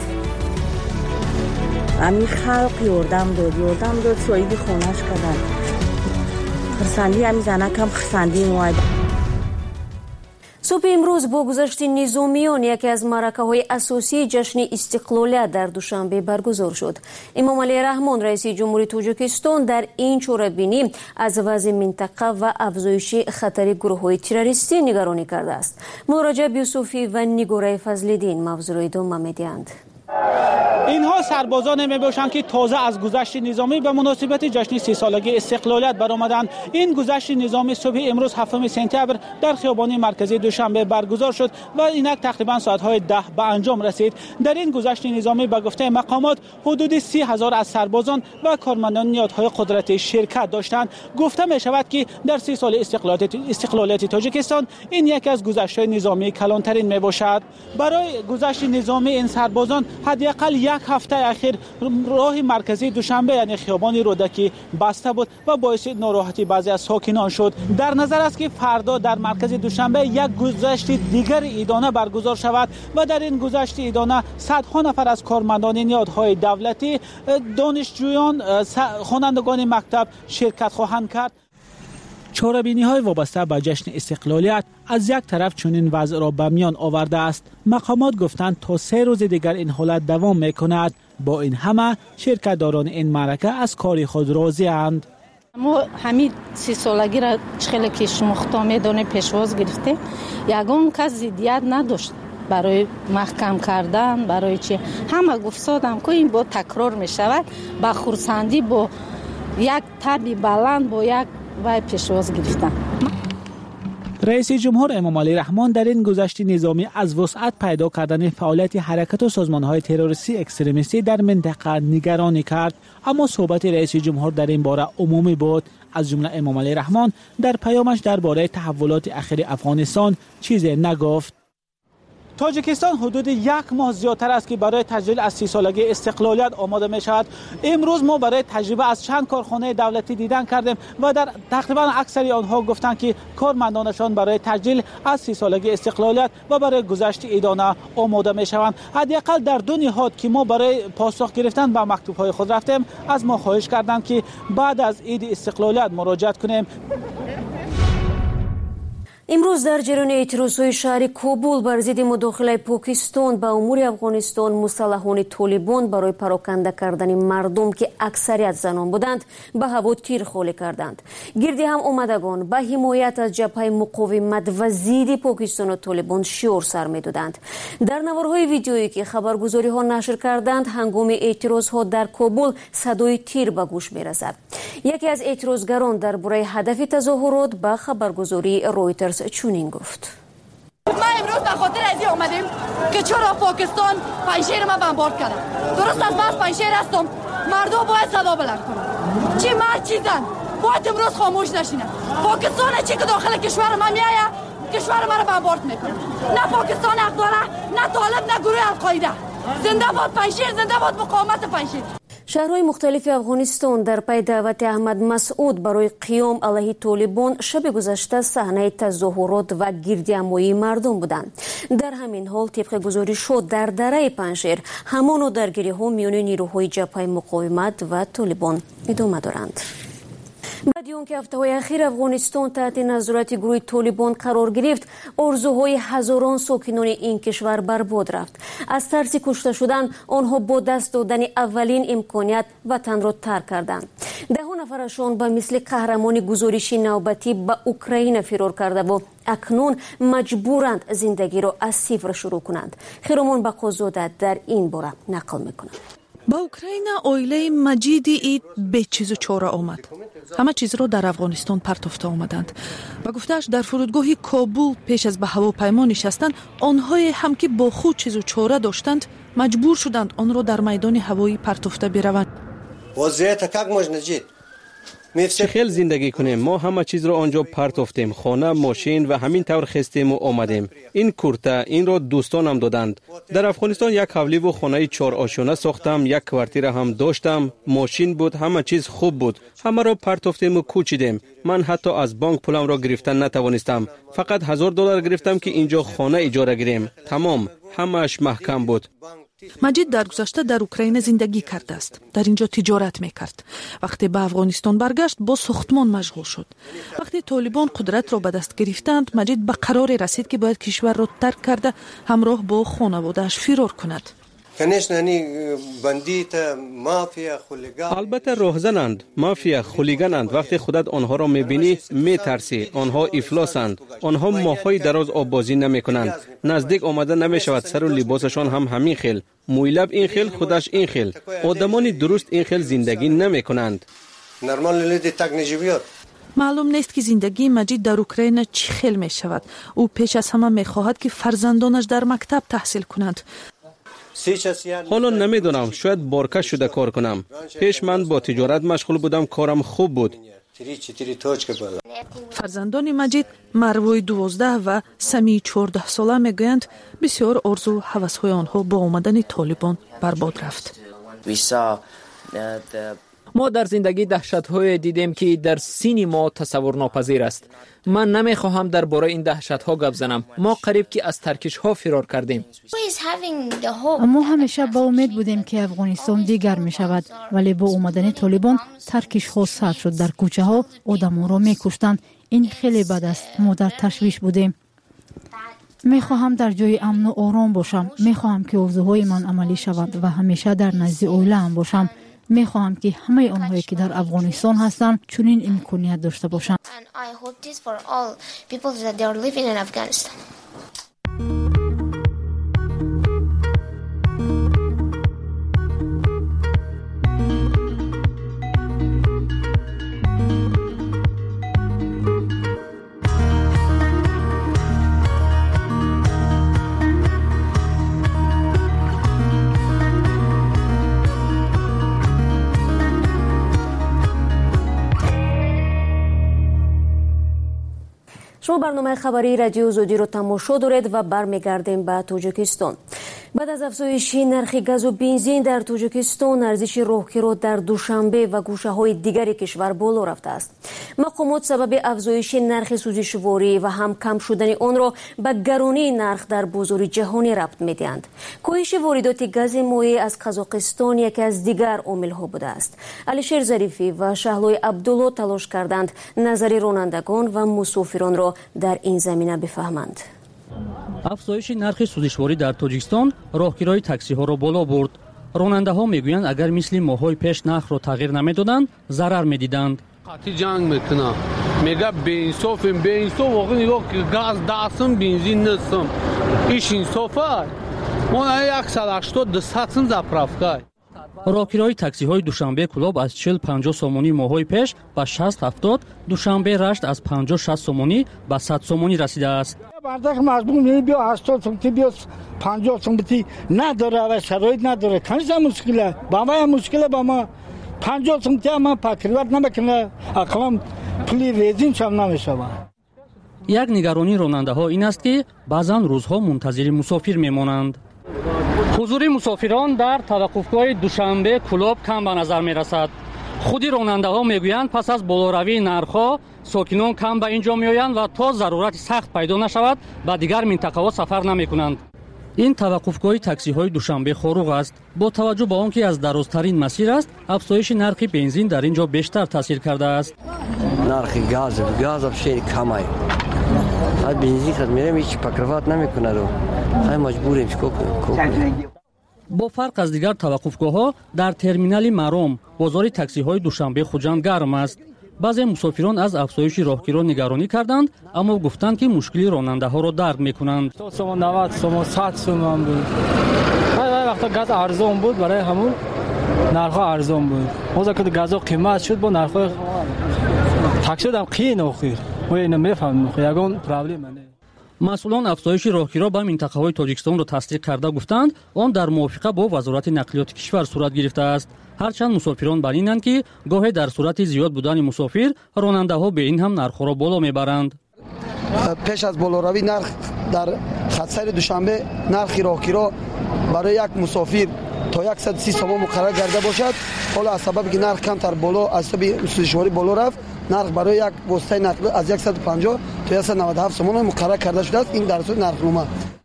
امی خلق یردم داد یردم داد صاحب خونش کردن. خرسندی امی زنکم خرسندی موید. صبح امروز با گذشت نظامیان یکی از معرکه‌های اساسی جشن استقلالیت در دوشنبه برگزار شد. امام علی رحمان رئیس جمهوری تاجیکستان در این چاره‌بینی از وضع منطقه و افزایش خطر گروه‌های تروریستی نگرانی کرده است. مراجع یوسفی و نگاره فضل‌الدین موضوع را ادامه می‌دهند. اینها سربازان می باشند که تازه از گذشت نظامی به مناسبت جشن سی سالگی استقلالیت برآمدند. این گذشت نظامی صبح امروز هفتم سپتامبر در خیابان مرکزی دوشنبه برگزار شد و اینک تقریبا ساعت‌های ده به انجام رسید. در این گذشت نظامی به گفته مقامات حدود سی هزار از سربازان و کارمندان نهادهای قدرتی شرکت داشتند. گفته می شود که در سی سال استقلالیت استقلالیت تاجیکستان این یکی از گذشت‌های نظامی کلانترین می باشد. برای گذشت نظامی این سربازان حداقل یک هفته اخیر راه مرکزی دوشنبه یعنی خیابان رودکی بسته بود و باعث ناراحتی بعضی از ساکنان شد. در نظر است که فردا در مرکز دوشنبه یک گذشت دیگر ایدانه برگزار شود و در این گذشت ایدانه صدها نفر از کارمندان نهادهای دولتی، دانشجویان، خوانندگان مکتب شرکت خواهند کرد. چاره‌بینی‌های وابسته به جشن استقلالیت از یک طرف چنین وضع را به میان آورده است. مقامات گفتند تا سه روز دیگر این حالت دوام می‌کند. با این همه شرکت‌داران این معرکه از کار خود راضی اند. ما همین سی سالگی را خیلی کش مختا میدونه پیشواز گرفته، یگان کس زیدیت نداشت برای محکم کردن، برای چی همه گفت سادم که این با تکرار می شود، با خورسندی با یک تبی بلند با یک وای پیشواز گرفتن. رئیس جمهور امام علی رحمان در این گذشت نظامی از وسعت پیدا کردن فعالیت حرکت و سازمان‌های تروریستی اکستریمیستی در منطقه نگرانی کرد، اما صحبت رئیس جمهور در این باره عمومی بود. از جمله امام علی رحمان در پیامش درباره تحولات اخیر افغانستان چیزی نگفت. تاجیکستان حدود یک ماه زیادتر است که برای تجلیل از سی سالگی استقلالیت آماده می شود. امروز ما برای تجربه از چند کارخانه دولتی دیدن کردیم و در تقریبا اکثری آنها گفتند که کارمندانشان برای تجلیل از سی سالگی استقلالیت و برای گذشت ایدانه آماده می شوند. حداقل در دو نهاد که ما برای پاسخ گرفتن به مکتوب‌های خود رفتیم از ما خواهش کردند که بعد از عید استقلالیت مراجعت کنیم. امروز در جریان اعتراضهای شهر کابل بر ضد مداخله پاکستان به امور افغانستان مسلحان طالبان برای پراکنده کردن مردم که اکثریت زنان بودند به هوا تیر خالی کردند. گردی هم آمدگان به حمایت از جبهه مقاومت و ضد پاکستان و طالبان شعار سر می‌دادند. در نوارهای ویدیویی که خبرگزاری ها نشر کردند هنگام اعتراض ها در کابل صدای تیر به گوش می‌رسد. یکی از اعتراضگران درباره هدف تظاهرات به خبرگزاری رویترز چونین گفت: ما امروز به خاطر از این اومدیم که چرا پاکستان پنجشیر ما بمبارد کرده. درست از بس پنجشیر هستم، مردم باید صدا بلند کنن. چی مرد چی زن باید امروز خاموش نشینه. پاکستان چی که داخل کشور ما میایه کشور ما رو بمبارد میکنه. نه پاکستان حق داره، نه طالب، نه گروه القاعده. زنده باد پنجشیر، زنده باد مقاومت پنجشیر. شهرهای مختلف افغانستان در پی دعوت احمد مسعود برای قیام علیه طالبان شب گذشته صحنه تظاهرات و گردهمایی مردم بودند. در همین حال طبق گزارش شد در دره پنجشیر همان درگیری‌ها میان نیروهای جبهه مقاومت و طالبان ادامه دارند. بعد آنکه هفته‌های اخیر افغانستان تحت نظارت گروه طالبان قرار گرفت، آرزوهای هزاران ساکنان این کشور برباد رفت. از ترس کشته شدن آنها با دست دادن اولین امکانیت وطن را ترک کردند. ده نفرشان به مثل قهرمان گزارشی نوبتی به اوکراین فرار کرده و اکنون مجبورند زندگی را از صفر شروع کنند. خیرمان بقازاده در این باره نقل میکنند. با اوکراین آیله مجیدی اید به چیز و چاره آمد. همه چیز را در افغانستان پرتافته آمدند و گفتهش در فرودگاه کابل پیش از به هواپیما نشستن آنهای هم که با خود چیز و چاره داشتند مجبور شدند آن را در میدان هوایی پرتافته بروند. وضعیت как можно жить؟ چه خیل زندگی کنیم؟ ما همه چیز را آنجا پرتافتیم، خانه، ماشین و همین طور خستیم و آمدیم. این کورته این را دوستانم دادند. در افغانستان یک حولی و خانه چهار آشیانه ساختم، یک کوارتیر هم داشتم، ماشین بود، همه چیز خوب بود. همه را پرتافتیم و کوچیدیم. من حتی از بانک پولم را گرفتن نتوانستم. فقط هزار دلار گرفتم که اینجا خانه اجاره گیریم. تمام، همه‌اش محکم بود. مجید در گذشته در اوکراین زندگی کرده است. در اینجا تجارت میکرد. وقتی به افغانستان برگشت با ساختمان مشغول شد. وقتی طالبان قدرت را به دست گرفتند مجید به قرار رسید که باید کشور را ترک کرده همراه با خانواده‌اش فرار کند. البته راهزنند، مافیا، خولیگانند. وقتی خودت آنها را میبینی میترسی. آنها افلاسند. آنها ماه‌های دراز آب بازی نمیکنند. نزدیک آمده نمیشود. سر و لباسشان هم همین خیل. مویلب این خیل، خودش این خیل. آدمان درست این خیل زندگی نمیکنند. معلوم نیست که زندگی مجید در اوکراین چه خیل می شود. او پیش از همه می خواهد که فرزندانش در مکتب تحصیل کنند. حالا نمیدونم، شاید بارکش شده کار کنم. پیش من با تجارت مشغول بودم، کارم خوب بود. فرزندان مجید مروی دوازده و سمی چهارده ساله میگویند بسیار آرزو و هوس‌های آنها با آمدن طالبان برباد رفت. ما در زندگی دهشت‌های دیدیم که در سینی ما تصور ناپذیر است. من نمیخواهم درباره این دهشت‌ها گپ زنم. ما قریب که از ترکش‌ها فرار کردیم. ما همیشه با امید بودیم که افغانستان دیگر می شود، ولی با اومدن طالبان ترکش‌ها سر شد. در کوچه ها آدم‌ها را می‌کشتند. این خیلی بد است. ما در تشویش بودیم. میخواهم در جای امن و آرام باشم. میخواهم که آرزوهای من عملی شود و همیشه در نزد عائله‌ام باشم. میخواهم که همه آنهایی که در افغانستان هستند چنین امکانیت داشته باشند. شما برنامه خبری رادیو آزادی رو تماشا دارید و برمیگردیم به تاجیکستان. بعد از افزایش نرخ گاز و بنزین در تاجیکستان، ارزش راهگیرها در دوشنبه و گوشه‌های دیگر کشور بالا رفته است. مقامات سبب افزایش نرخ سوزشواری و هم کم شدن آن را به گرانی نرخ در بازار جهانی ربط می‌دهند. کاهش واردات گاز مایع از قزاقستان یکی از دیگر عامل‌ها بوده است. علیشیر ظریفی و شهلای عبدالله تلاش کردند نظر رانندگان و مسافران را در این زمینه بفهمند. افزایش نرخ سوزشواری در تاجیکستان راهگیرهای تاکسی ها را بالا برد. راننده ها میگویند اگر مثل ماهای پیش نرخ را تغییر نمیدادند ضرر میدیدند. قطعی جنگ میکنه، میگه به انصافیم، به انصاف واقعا نگاه که گاز دستم بنزین نستم، ایش انصافه. ما صد و هشتاد دو صد زپرافکای. راهگیرهای تاکسی های دوشنبه کلاب از چهل پنجاه سومونی ماهای پیش به شصت هفتاد، دوشنبه رشت از پنجاه شصت سومونی به صد سومونی رسیده است. برداشت مجبور می بیا هشتاد سومتی بیا پنجاه سومتی نداره و شرایط نداره. کنیزه مشکله، با ما مشکله، با ما پنجاه سومتی ما پاکریوت نمیکنه، اقلام پلی ریزین شم نمیشه. یک نگرانی راننده ها این است که بعضا روزها منتظر مسافر میمانند. حضور مسافران در توقفگاه دوشنبه کلاب کم به نظر می رسد. خودی راننده ها میگویند پس از بالاروی نرخ‌ها ساکنان کم به اینجا میآیند و تا ضرورت سخت پیدا نشود به دیگر منطقه‌ها سفر نمی‌کنند. این توقفگاه تاکسی های دوشنبه خاروق است. با توجه به آنکه از درازترین مسیر است، افزایش نرخ بنزین در اینجا بیشتر تاثیر کرده است. نرخ گاز گاز افشین کم است. بعد بنزین خود میرم هیچ پاکروات نمیکنه رو. های مجبوریم چیکار کنیم. با فرق از دیگر توقفگاه‌ها در ترمینال مرام بازار تاکسی های دوشنبه خوجند گرم است. بعضی مسافران از افزایش راهگیرها نگرانی کردند، اما گفتند که مشکلی راننده ها را درک میکنند. نود سوم صد سوم بود. های وقتا گاز ارزان بود، برای همون نرخ ارزان بود. اوضاع که گاز قیمت شد با نرخ تاکسی هم قین اخیر. ما اینو میفهمیم. یگان پرابلم نه. مسئولان افزایش راهگیرها به منطقه‌های تاجیکستان را تصدیق کرده گفتند آن در موافقت با وزارت نقلیات کشور صورت گرفته است. هرچند مسافران بر اینند که گاهی در صورت زیاد بودن مسافر راننده ها به این هم نرخ را بالا میبرند. پیش از بالاروی نرخ در خط سیر دوشنبه نرخ راهگیرها برای یک مسافر تا صد و سی سوم مقرر کرده باشد. حالا از سبب که نرخ کمتر بالا از سبب سوزشواری بالا رفت، نرخ برای یک واسطه نقل از صد و پنجاه تا صد و نود و هفت سوم مقرر کرده شده است. این در صورت نرخنامه.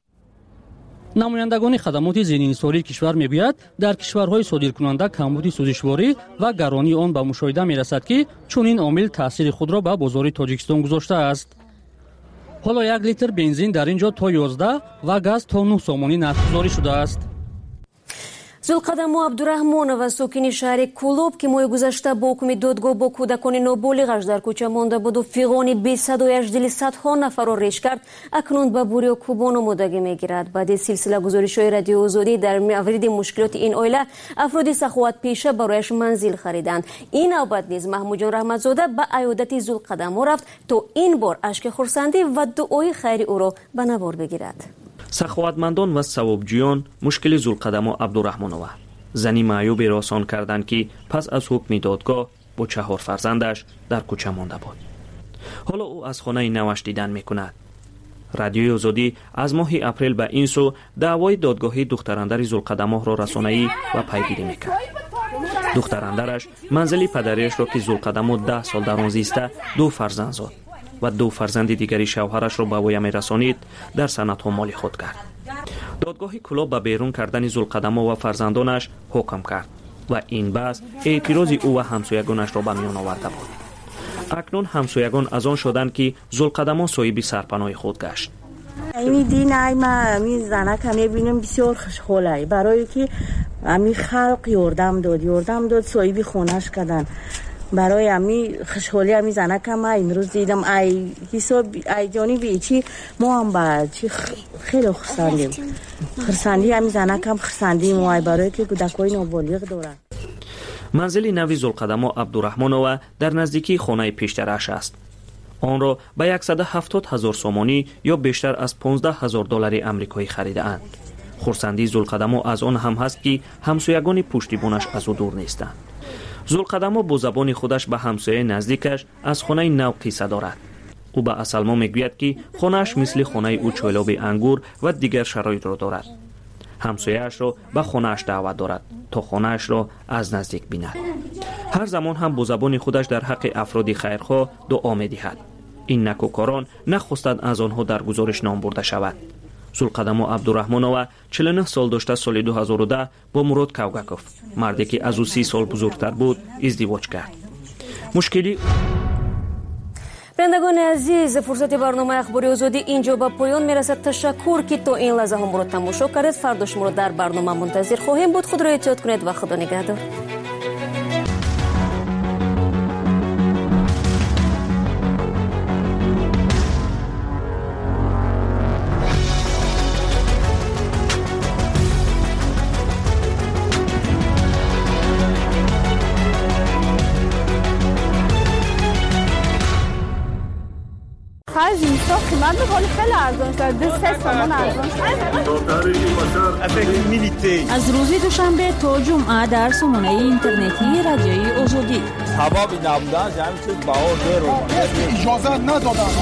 نمایندگان خدمات ضمن‌نثاری کشور میگوید در کشورهای صادرکننده کمبود سوزشواری و گرانی آن به مشاهده میرسد که چنین عامل تاثیر خود را به بازار تاجیکستان گذاشته است. حالا یک لیتر بنزین در اینجا تا یازده و گاز تا نه سومانی نرخ‌گذاری شده است. зулқадамо абдурахмонова сокини шаҳри кулоб ки моҳи гузашта бо ҳукми додгоҳ бо кӯдакони ноболиғаш дар кӯча монда буду фиғони бесадояш дили садҳо нафарро реш кард, акнун ба бурё кӯбон омодагӣ мегирад. баъди силсила гузоришҳои радиои озодӣ дар мавриди мушкилоти ин оила афроди саховатпеша барояш манзил хариданд. ин навбат низ маҳмудҷон раҳматзода ба аёдати зулқадамо рафт то ин бор ашки хурсандӣ ва дуои хайри ӯро ба навор бигирад. саховатмандон ва савобҷӯён мушкили зулқадамо абдурахмонова зани маъюберо осон карданд ки пас аз ҳукми додгоҳ бо чаҳор фарзандаш дар кӯча монда буд. ҳоло ӯ аз хонаи наваш дидан мекунад. радиои озодӣ аз моҳи апрел ба ин су даъвои додгоҳии духтарандари зулқадамоҳро расонаӣ ва пайгирӣ мекард. духтарандараш манзили падариашро ки зулқадамо даҳ сол дар он зиста ду фарзанд зод و دو فرزند دیگری شوهرش را به وی می‌رسانید در سندها مالی خود کرد. دادگاه کلاب به بیرون کردن زلقدما و فرزندانش حکم کرد و این بحث اعتراض او و همسایگانش را به میان آورده بود. اکنون همسایگان از آن شدند که زلقدما صاحب سرپناه خود گشت. این دین ای ما می زنه که می‌بینم بسیار خوشحاله برای که امی خلق یاردم داد یاردم داد صاحب خونش کردن. برای امی خوشحالی امی زنه که ما امروز دیدم ای حساب ای جانبی چی ما هم با چی خیلی خرسندیم خرسندی امی زنه که خرسندیم و برای که کودکای نابالغ دارن. منزل نوی زلقدما عبدالرحمنова در نزدیکی خانه پیشترش است. آن را به صد و هفتاد هزار سومانی یا بیشتر از پانزده هزار دلار آمریکایی خریده اند. خرسندی زلقدما از آن هم هست که همسایگان پشتیبانش از او دور نیستند. زلقدما با زبان خودش به همسایه نزدیکش از خانه نو قصه دارد. او به اسلما میگوید که خانه‌اش مثل خانه او چالاب انگور و دیگر شرایط را دارد. همسایه‌اش را به خانه‌اش دعوت دارد تا خانه‌اش را از نزدیک بیند. هر زمان هم با زبان خودش در حق افراد خیرخواه دعا می‌دهد. این نکوکاران نخواستند از آنها در گزارش نام برده شود. زلقدما عبدالرحمنова چهل و نه سال داشته سال دو هزار و ده با مراد کوگاکوف، مردی که از او سی سال بزرگتر بود، ازدواج کرد. مشکلی بینندگان عزیز، فرصت برنامه اخباری آزادی اینجا به پایان میرسد. تشکر که تا این لحظه هم رو تماشا کردید. فردا شما رو در برنامه منتظر خواهیم بود. خود را احتیاط کنید و خدا نگهدار. خرج اینستا قیمت بخوری خیلی ارزان شد. دو سه تومان ارزان شد. از روز دوشنبه تا جمعه در سامانه اینترنتی رادیوی آزادی حبابی نبودن جمعی چیز بها زیر اجازه ندادن.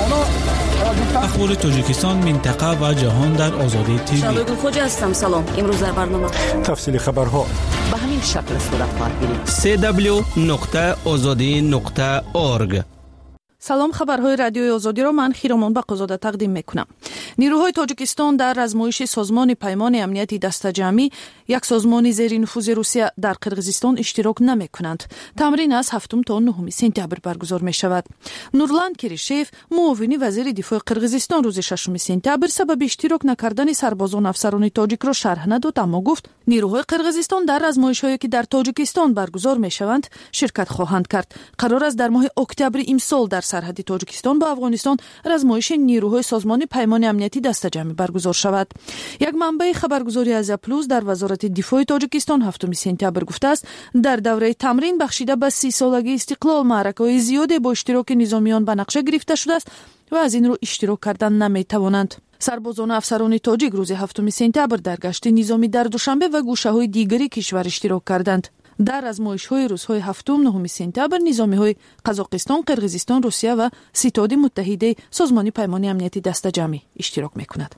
اخبار تاجیکستان، منطقه و جهان در آزادی تیوی. شبگل خوجه هستم. سلام. امروز در برنامه تفصیل خبرها به همین شکل صورت خواهد گرفت. سی دبلیو نقطه آزادی نقطه اورگ. سلام، خبرهای رادیوی آزادی را من خیرامان بقازاده تقدیم میکنم. نیروهای تاجیکستان در آزمایش سازمان پیمان امنیتی دسته‌جمعی، یک سازمان زیر نفوذ روسیه در قرقیزستان اشتراک نمیکنند. تمرین از هفتم تا نهم سپتامبر برگزار می شود. نورلان کریشیف، معاون وزیر دفاع قرقیزستان، روز ششم سپتامبر سبب اشتراک نکردن سربازان افسران تاجیک را شرح نداد، اما گفت نیروهای قرقیزستان در آزمایش‌هایی که در تاجیکستان برگزار می شوند شرکت خواهند کرد. قرار است در ماه اکتبر امسال در سرحد تاجیکستان با افغانستان آزمایش نیروهای سازمان پیمان امنیتی دسته‌جمعی برگزار شود. یک منبع خبرگزاری از پلوس در وزارت دفاع تاجیکستان هفتم سپتامبر گفته است در دوره تمرین بخشیده به سی سالگی استقلال معرکه‌های زیادی با اشتراک نظامیان به نقشه گرفته شده است و از این رو اشتراک کردن نمی‌توانند. سربازان افسران تاجیک روز هفتم سپتامبر در گشت نظامی در دوشنبه و گوشه‌های دیگری کشور اشتراک کردند. در آزمایش‌های روزهای هفتم نهم سپتامبر نظامی‌های قزاقستان، قرقیزستان، روسیه و ستاد متحده سازمان پیمان امنیتی دسته‌جمعی اشتراک می‌کنند.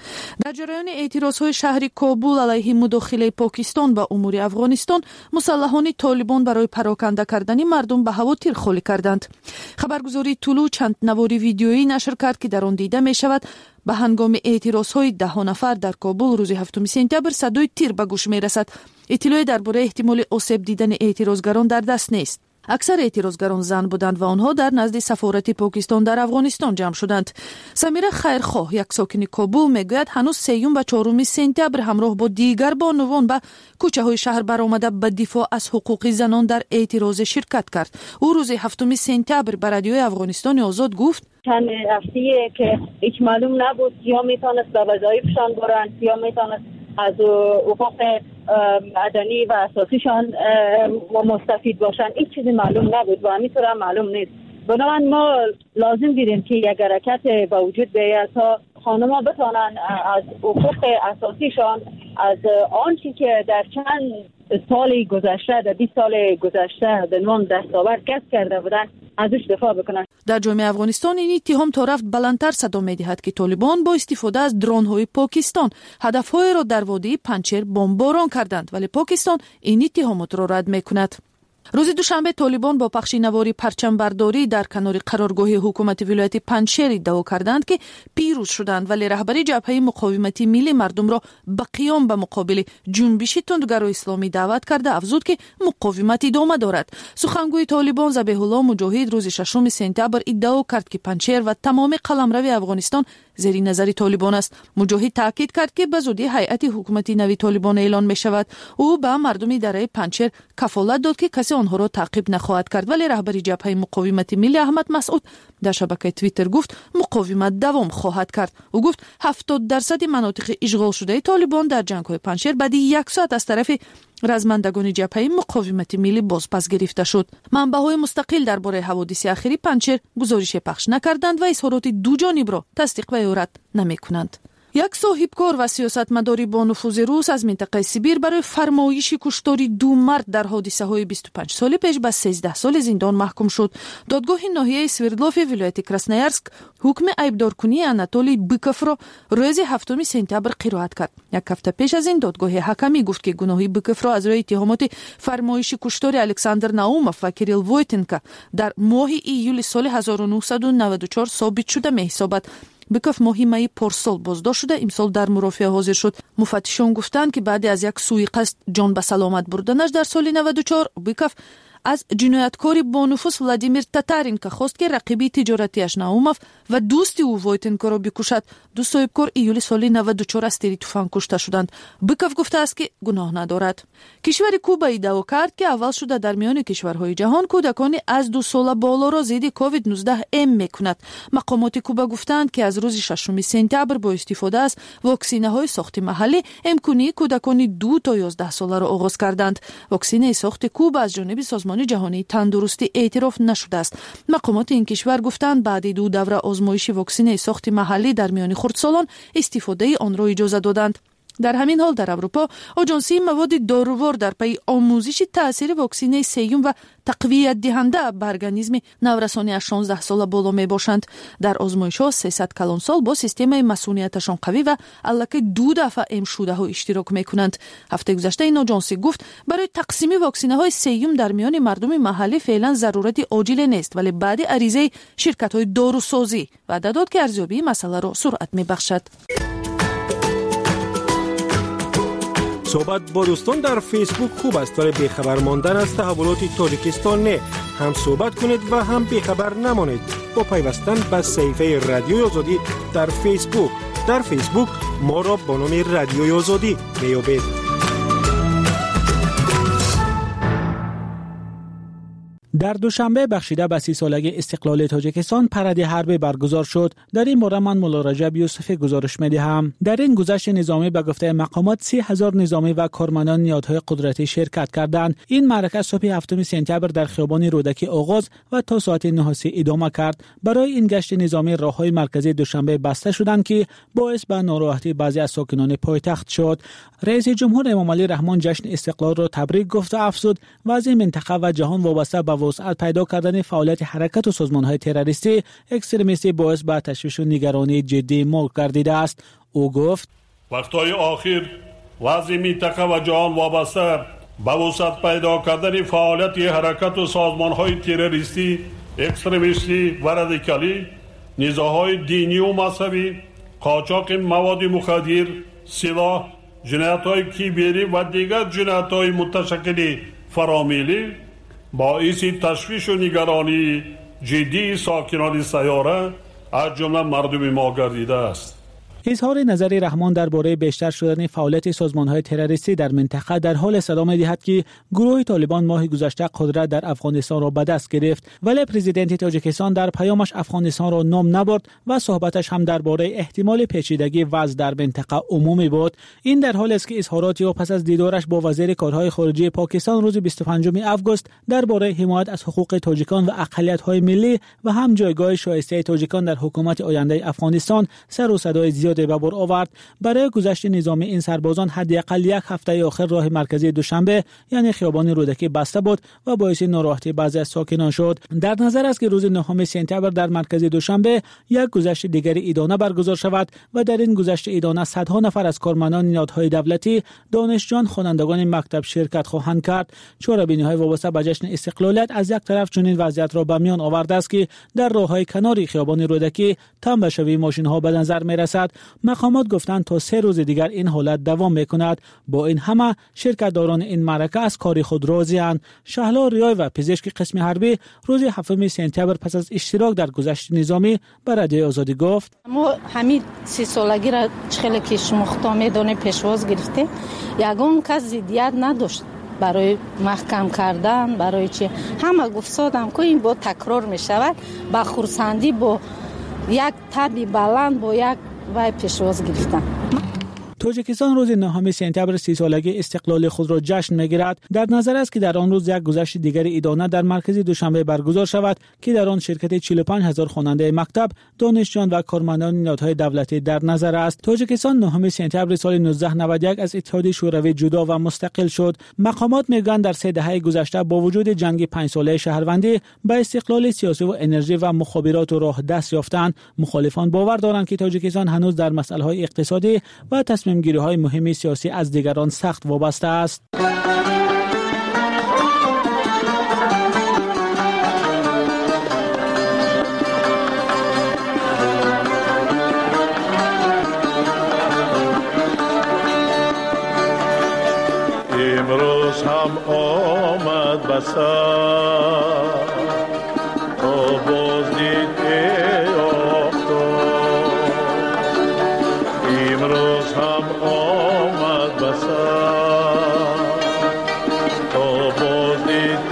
در جریان اعتراض‌های شهر کابل علیه مداخله پاکستان به امور افغانستان، مسلحان طالبان برای پراکنده کردن مردم به هوا تیرخوری کردند. خبرگزاری طلوع چند نواری ویدیویی نشر کرد که در آن دیده می‌شود به هنگام اعتراض‌های ده نفر در کابل روز هفتم سپتامبر صدای تیر به گوش می‌رسد. اطلاعی درباره احتمال آسیب دیدن اعتراضگران در دست نیست. اکثر اعتراضگران زن بودند و آنها در نزد سفارت پاکستان در افغانستان جمع شدند. سمیره خیرخواه، یک ساکن کابل، میگوید هنوز سیوم و چهارم سپتامبر همراه با دیگر بانوان به کوچه‌های شهر برآمده به دفاع از حقوق زنان در اعتراض شرکت کرد. او روز هفتم سپتامبر به رادیوی افغانستان آزاد گفت چند هفته‌ای که هیچ معلوم نبود یا میتونست به وظایفشان برن یا میتونست از حقوق مدنی و اساسیشان مستفید باشن. هیچ چیزی معلوم نبود و همینطور هم معلوم نیست. بنابراین ما لازم دیدیم که یک حرکت به وجود بیاید تا خانم‌ها بتوانند از حقوق اساسیشان، از آنچه که در چند سال گذشته، در بیست سال گذشته به عنوان دستاورد کسب کرده بودند، ازش دفاع بکنند. در جامعه افغانستان این اتهام تا رفت بلندتر صدا می‌دهد که طالبان با استفاده از درون‌های پاکستان هدف‌های را در وادی پنجشیر بمباران کردند، ولی پاکستان این اتهامات را رد می‌کند. روز دوشنبه طالبان با پخش نواری پرچم برداری در کنار قرارگاه حکومت ولایت پنجشیر ادعا کردند که پیروز شدند، ولی رهبری جبهه مقاومت ملی مردم را به قیام به مقابل جنبش تندگرای اسلامی دعوت کرده افزود که مقاومت ادامه دارد. سخنگوی طالبان ذبیح الله مجاهد روز ششم سپتامبر ادعا کرد که پنجشیر و تمام قلمرو افغانستان زیر نظر طالبان است. مجاهد تاکید کرد که به زودی هیئت حکومتی نوی طالبان اعلان می شود. او به مردم دره پنجشیر کفالت داد که کسی آنها را تعقیب نخواهد کرد، ولی رهبری جبهه مقاومت ملی احمد مسعود در شبکه توییتر گفت مقاومت دوام خواهد کرد. او گفت هفتاد درصد مناطق اشغال شده طالبان در جنگ‌های پنجشیر بعد یک ساعت از طرف رزمندگان جبهه مقاومت ملی بازپس گرفته شد. منبع‌های مستقل درباره حوادث اخیری پنجشیر گزارش پخش نکردند و اظهارات دو جانب را تصدیق و رد نمی‌کنند. یک صاحبکار و سیاستمداری با نفوذ روس از منطقه سیبیر برای فرمایش کشتاری دو مرد در حادثه های بیست و پنج سال پیش به سیزده سال زندان محکوم شد. دادگاه ناحیه سوردلوف ولایت کراسنویارسک حکم ایبدارکنی آناتولی بیکوف را روز هفتم سپتامبر قرائت کرد. یک هفته پیش از این دادگاه حکمی گفت که گناه بیکوف را از روی اتهامات فرمایش کشتاری الکساندر ناوموف و کریل وویتنکا در ماه ایول سال هزار و نهصد و نود و چهار ثابت شده می‌حسابد. بیکوف ماهی می پارسال بازداشت شده امسال در مرافعه حاضر شد. مفتشان گفتند که بعد از یک سوء قصد جان به سلامت بردنش در سال نود و چهار بیکوف از جنایتکاری با نفوذ ولادیمیر تاتارینکا خواست که رقیبی تجارتیش ناوموف و دوستی او وویتنکا را بکشد. دو صاحبکار ایول سال نود و چهار از تیر تفنگ کشته شدند. بیکوف گفته است که گناه ندارد. کشور کوبا ادعا کرد که اول شده در میان کشورهای جهان کودکان از دو سال بالا را ضد کووید نوزده ام میکند. مقامات کوبا گفتند که از روز ششم سپتامبر با استفاده از واکسینه های ساخت محلی امکانی کودکان دو تا یازده ساله را آغاز کردند. واکسینه ساخت کوبا از جانب سازمان جهانی تندرستی اعتراف نشده است. مقامات این کشور گفتند بعد دو دوره آزمایش واکسینه ساخت محلی در میان خردسالان استفاده آن را اجازه دادند. در همین حال در اروپا آژانسی مواد دارووار در پی آموزش تاثیر واکسینه سیوم و تقویت دهنده به ارگانیسم نورسانی از شانزده ساله بالا می باشند. در آزمایش‌ها سیصد کلان سال با سیستم مسئولیتشان قوی و الکی دو دفعه ام شده ها اشتراک می کنند. هفته گذشته این آژانسی گفت برای تقسیم واکسینه های سیوم در میان مردم محلی فعلا ضرورت عاجل نیست، ولی بعد عریضه شرکت های داروسازی وعده داد که ارزیابی مسئله را سرعت می بخشد. صحبت با دوستان در فیسبوک خوب است، ولی بیخبر ماندن از تحولات تاجیکستان نه. هم صحبت کنید و هم بیخبر نمانید با پیوستن به صفحه رادیوی آزادی در فیسبوک. در فیسبوک ما را با نام رادیوی آزادی میابید. در دوشنبه بخشیده به سی سالگی استقلال تاجیکستان پرده حربی برگزار شد. در این باره من مولا رجب یوسفی گزارش می‌دهم. در این گذشت نظامی به گفته مقامات سی هزار نظامی و کارمندان نهادهای قدرتی شرکت کردند. این معرکه صبح هفتم سپتامبر در خیابان رودکی آغاز و تا ساعت نه ادامه کرد. برای این گشت نظامی راههای مرکزی دوشنبه بسته شدند که باعث به ناراحتی بعضی از ساکنان پایتخت شد. رئیس جمهور امام علی رحمان جشن استقلال را تبریک گفت و افزود وضع منطقه و جهان وابسته به وسعت پیدا کردن فعالیت حرکت و سازمان‌های تروریستی اکستریمیستی باعث به تشویش و نگرانی جدی ملک گردیده است. او گفت وقتهای آخر وضع منطقه و جهان وابسته به وسعت پیدا کردن فعالیت حرکت و سازمان‌های تروریستی اکستریمیستی و رادیکالی، نزاع‌های دینی و مذهبی، قاچاق مواد مخدر، سلاح، جنایت‌های کیبری و دیگر جنایت‌های متشکل فرامیلی باعث تشویش و نگرانی جدی ساکنان سیاره از جمله مردم ما گردیده است. اظهار نظر رحمان درباره بیشتر شدن فعالیت سازمان‌های تروریستی در منطقه در حال صدا می‌دهد که گروه طالبان ماه گذشته قدرت در افغانستان را به دست گرفت، ولی پرزیدنت تاجیکستان در پیامش افغانستان را نام نبرد و صحبتش هم درباره احتمال پیچیدگی وضع در منطقه عمومی بود. این در حالی است که اظهارات او پس از دیدارش با وزیر کارهای خارجه پاکستان روز بیست و پنجم آگوست درباره حمایت از حقوق تاجیکان و اقلیت‌های ملی و هم جایگاه شایسته تاجیکان در حکومت آینده افغانستان سر و صدای زیاد به بار آورد. برای گذشت نظامی این سربازان حداقل یک هفته آخر راه مرکزی دوشنبه یعنی خیابان رودکی بسته بود و باعث ناراحتی بعضی از ساکنان شد. در نظر است که روز نهم سپتامبر در مرکز دوشنبه یک گذشت دیگری ادانه برگزار شود و در این گذشت ادانه صدها نفر از کارمندان نهادهای دولتی، دانشجویان، خوانندگان مکتب شرکت خواهند کرد. چهاربینی‌های وابسته به جشن استقلالیت از یک طرف چنین وضعیت را به میان آورده است که در راههای کناری خیابان رودکی تنبشوی ماشین‌ها به نظر می‌رسد. مقامات گفتند تا سه روز دیگر این حالت دوام میکند. با این همه شرکت‌داران این معرکه از کار خود راضی‌اند. شهلا ریای و پزشک قسم حربی روز هفتم سپتامبر پس از اشتراک در گذشت نظامی به رادیوی آزادی گفت ما همین سی سالگی را چخیلی که شما خطا میدونه پیشواز گرفته یگان کس ضدیت نداشت برای محکم کردن، برای چی همه گفت سادم که این با تکرار میشود با خورسندی با یک تبی بلند با یک وای پیشواز گرفتن. تاجیکستان روز نهم سپتامبر سی سالگی استقلال خود را جشن می‌گیرد. در نظر است که در آن روز یک گذشت دیگر ایدانه در مرکز دوشنبه برگزار شود که در آن شرکت چهل و پنج هزار خواننده مکتب، دانشجویان و کارمندان نهادهای دولتی در نظر است. تاجیکستان نهم سپتامبر سال نوزده نود و یک از اتحادیه شوروی جدا و مستقل شد. مقامات میگویند در سه دهه گذشته با وجود جنگ پنج ساله شهروندی به استقلال سیاسی و انرژی و مخابرات و راه دست یافتند. مخالفان باور دارند که تاجیکستان هنوز در مسائل اقتصادی و تصمیم گیری های مهم سیاسی از دیگران سخت وابسته است. امروز هم آمد بسر تا بازدید امروز هم آمد بسر تا بازدید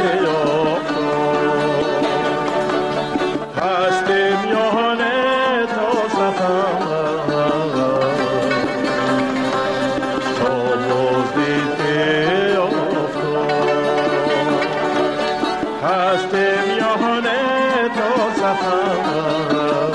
هستیم یانه تا سفر تا بازدید هستیم یانه تا سفر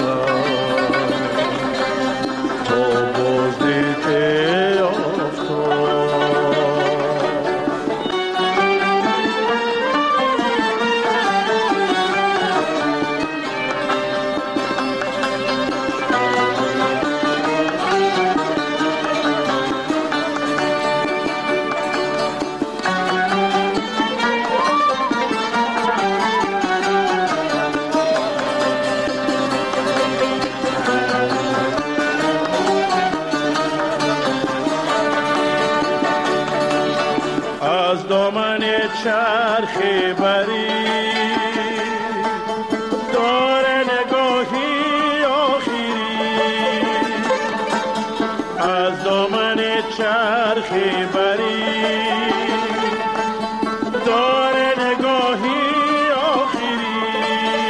از دامن چرخی بری داره نگاهی آخری از دامن چرخی بری داره نگاهی آخری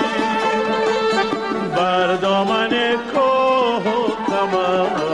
بر دامن کوه و کمر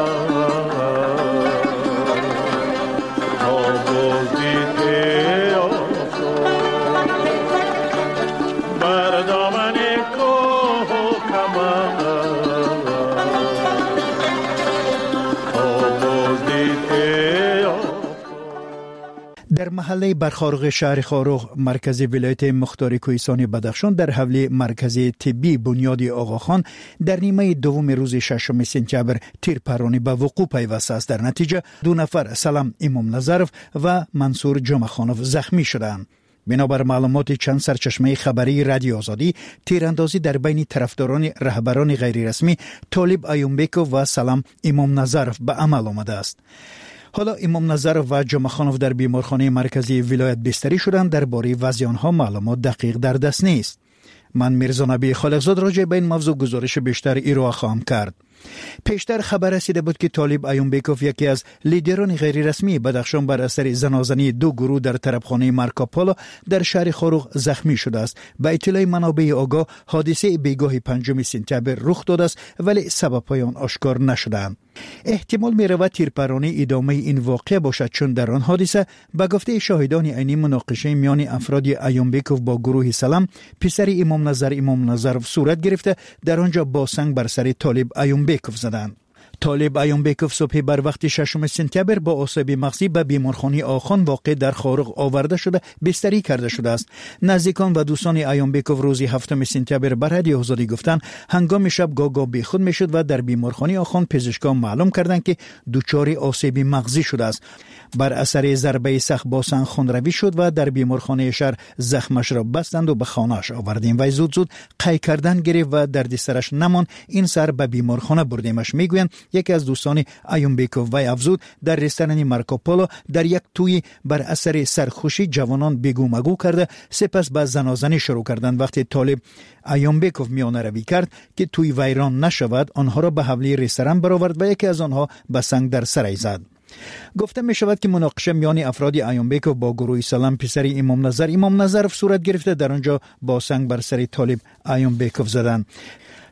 در محله برخارق شهر خاروق مرکز ولایت مختار کوهستان بدخشان در حوله مرکز طبی بنیاد آقاخان در نیمه دوم روز ششم سپتامبر تیرپرانی به وقوع پیوسته است. در نتیجه دو نفر سلام امام نظرف و منصور جمعخانوف زخمی شدند. بنابر معلومات چند سرچشمه خبری رادیو آزادی، تیراندازی در بین طرفداران رهبران غیر رسمی طالب ایومبکوف و سلام امام نظرف به عمل آمده است. حالا امام نظرف و جمعخانوف در بیمارخانه مرکزی ولایت بستری شدند. درباره وضع آنها معلومات دقیق در دست نیست. من میرزا نبی خالقزاد راجع به این موضوع گزارش بیشتر ارائه خواهم کرد. پیشتر خبر رسیده بود که طالب ایومبکوف یکی از لیدران غیر رسمی بدخشان بر اثر زنازنی دو گروه در طرفخانه مارکوپولو در شهر خاروق زخمی شده است. به اطلاع منابع آگاه حادثه بیگاه پنجم سپتامبر رخ داده است ولی سبب‌های آن آشکار نشده‌اند. احتمال می‌رود تیرپرانی ادامه این واقعه باشد، چون در آن حادثه به گفته شاهدان عینی مناقشه میان افراد ایومبکوف با گروه سلام پسر امام نظر امام نظرف صورت گرفته در آنجا با سنگ بر سر طالب ایومبکوف زدند. طالب ایومبکوف صبح بر وقت ششم سپتامبر با آسیب مغزی به بیمارخانه آخان واقع در خاروق آورده شده بستری کرده شده است. نزدیکان و دوستان ایومبکوف روز هفتم سپتامبر بر رادیو آزادی گفتند هنگام شب گاگا بیخود میشد و در بیمارخانه آخان پزشکان معلوم کردند که دچار آسیب مغزی شده است. بر اثر ضربه سخت با سنگ خونروی شد و در بیمارخانه شهر زخمش را بستند و به خانه‌اش آوردیم و زود زود قی کردن گرفت و دردسرش نمان. این سر به بیمارخانه بردیمش. میگویند یکی از دوستان ایومبکوف و افزود در رستوران مارکوپولو در یک توی بر اثر سرخوشی جوانان بگو مگو کرده، سپس به زنازنی شروع کردند. وقتی طالب ایومبکوف میانه روی کرد که توی ویران نشود، آنها را به حوله رستوران برآورد و یکی از آنها به سنگ در سرش زد. گفته می شود که مناقشه میان افراد ایومبکوف با گروه سلام پسر امام نظر امام نظرف صورت گرفته در آنجا با سنگ بر سر طالب ایومبکوف زدند.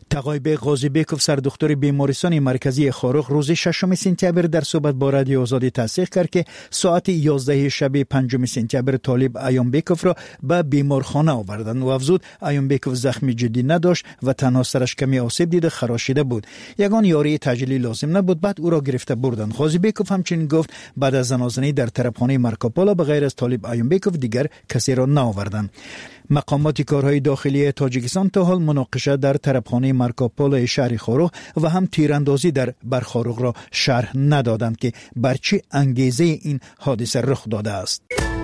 تقایب غازیبکوف سردختور بیمارستان مرکزی خاروق روز ششم سپتامبر در صحبت با رادیو آزادی تصدیق کرد که ساعت یازده شب پنجم سپتامبر طالب ایومبکوف را به بیمارخانه آوردند و افزود ایومبکوف زخمی جدی نداشت و تنها سرش کمی آسیب دیده خراشیده بود. یگان یاری تجلی لازم نبود، بعد او را گرفته بردند. غازیبکوف همچنین گفت بعد از زنازنی در طرفخانه مارکوپولو به غیر از طالب ایومبکوف دیگر کسی را نآوردند. مقامات کارهای داخلی تاجیکستان تا حال مناقشه در طرفخانه مارکوپولو شهر خاروق و هم تیراندازی در برخاروق را شرح ندادند که بر چه انگیزه این حادثه رخ داده است.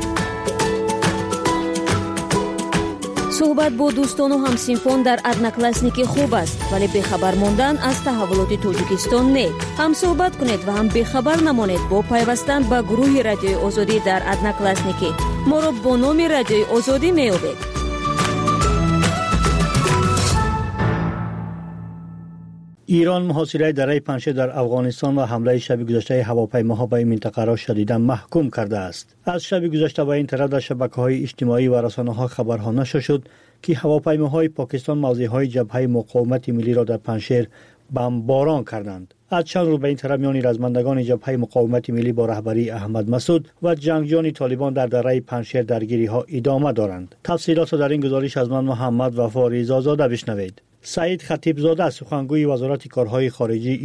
صحبت با دوستان و همسینفان در ادناکلاسنیکی خوب است، ولی بخبر ماندن از تحولات تاجیکستان نه. هم صحبت کنید و هم بخبر نمانید با پیوستن به گروه رادیوی آزادی در ادناکلاسنیکی. ما را با نام رادیوی آزادی میابید. ایران محاصره دره پنجشیر در افغانستان و حمله شب گذشته هواپیماها به این منطقه را شدیداً محکوم کرده است. از شب گذشته به این طرف در شبکه‌های اجتماعی و رسانه‌ها خبرها نشر شد که هواپیماهای پاکستان موضع‌های جبهه مقاومت ملی را در پنجشیر بمباران کردند. از چند روز به این طرف میان رزمندگان جبهه مقاومت ملی با رهبری احمد مسعود و جنگجویان طالبان در دره پنجشیر درگیری‌ها ادامه دارند. تفصیلات را در این گزارش از من محمد وفا رضا زاده بشنوید. سعید خطیب زاده سخنگوی وزارت کارهای خارجی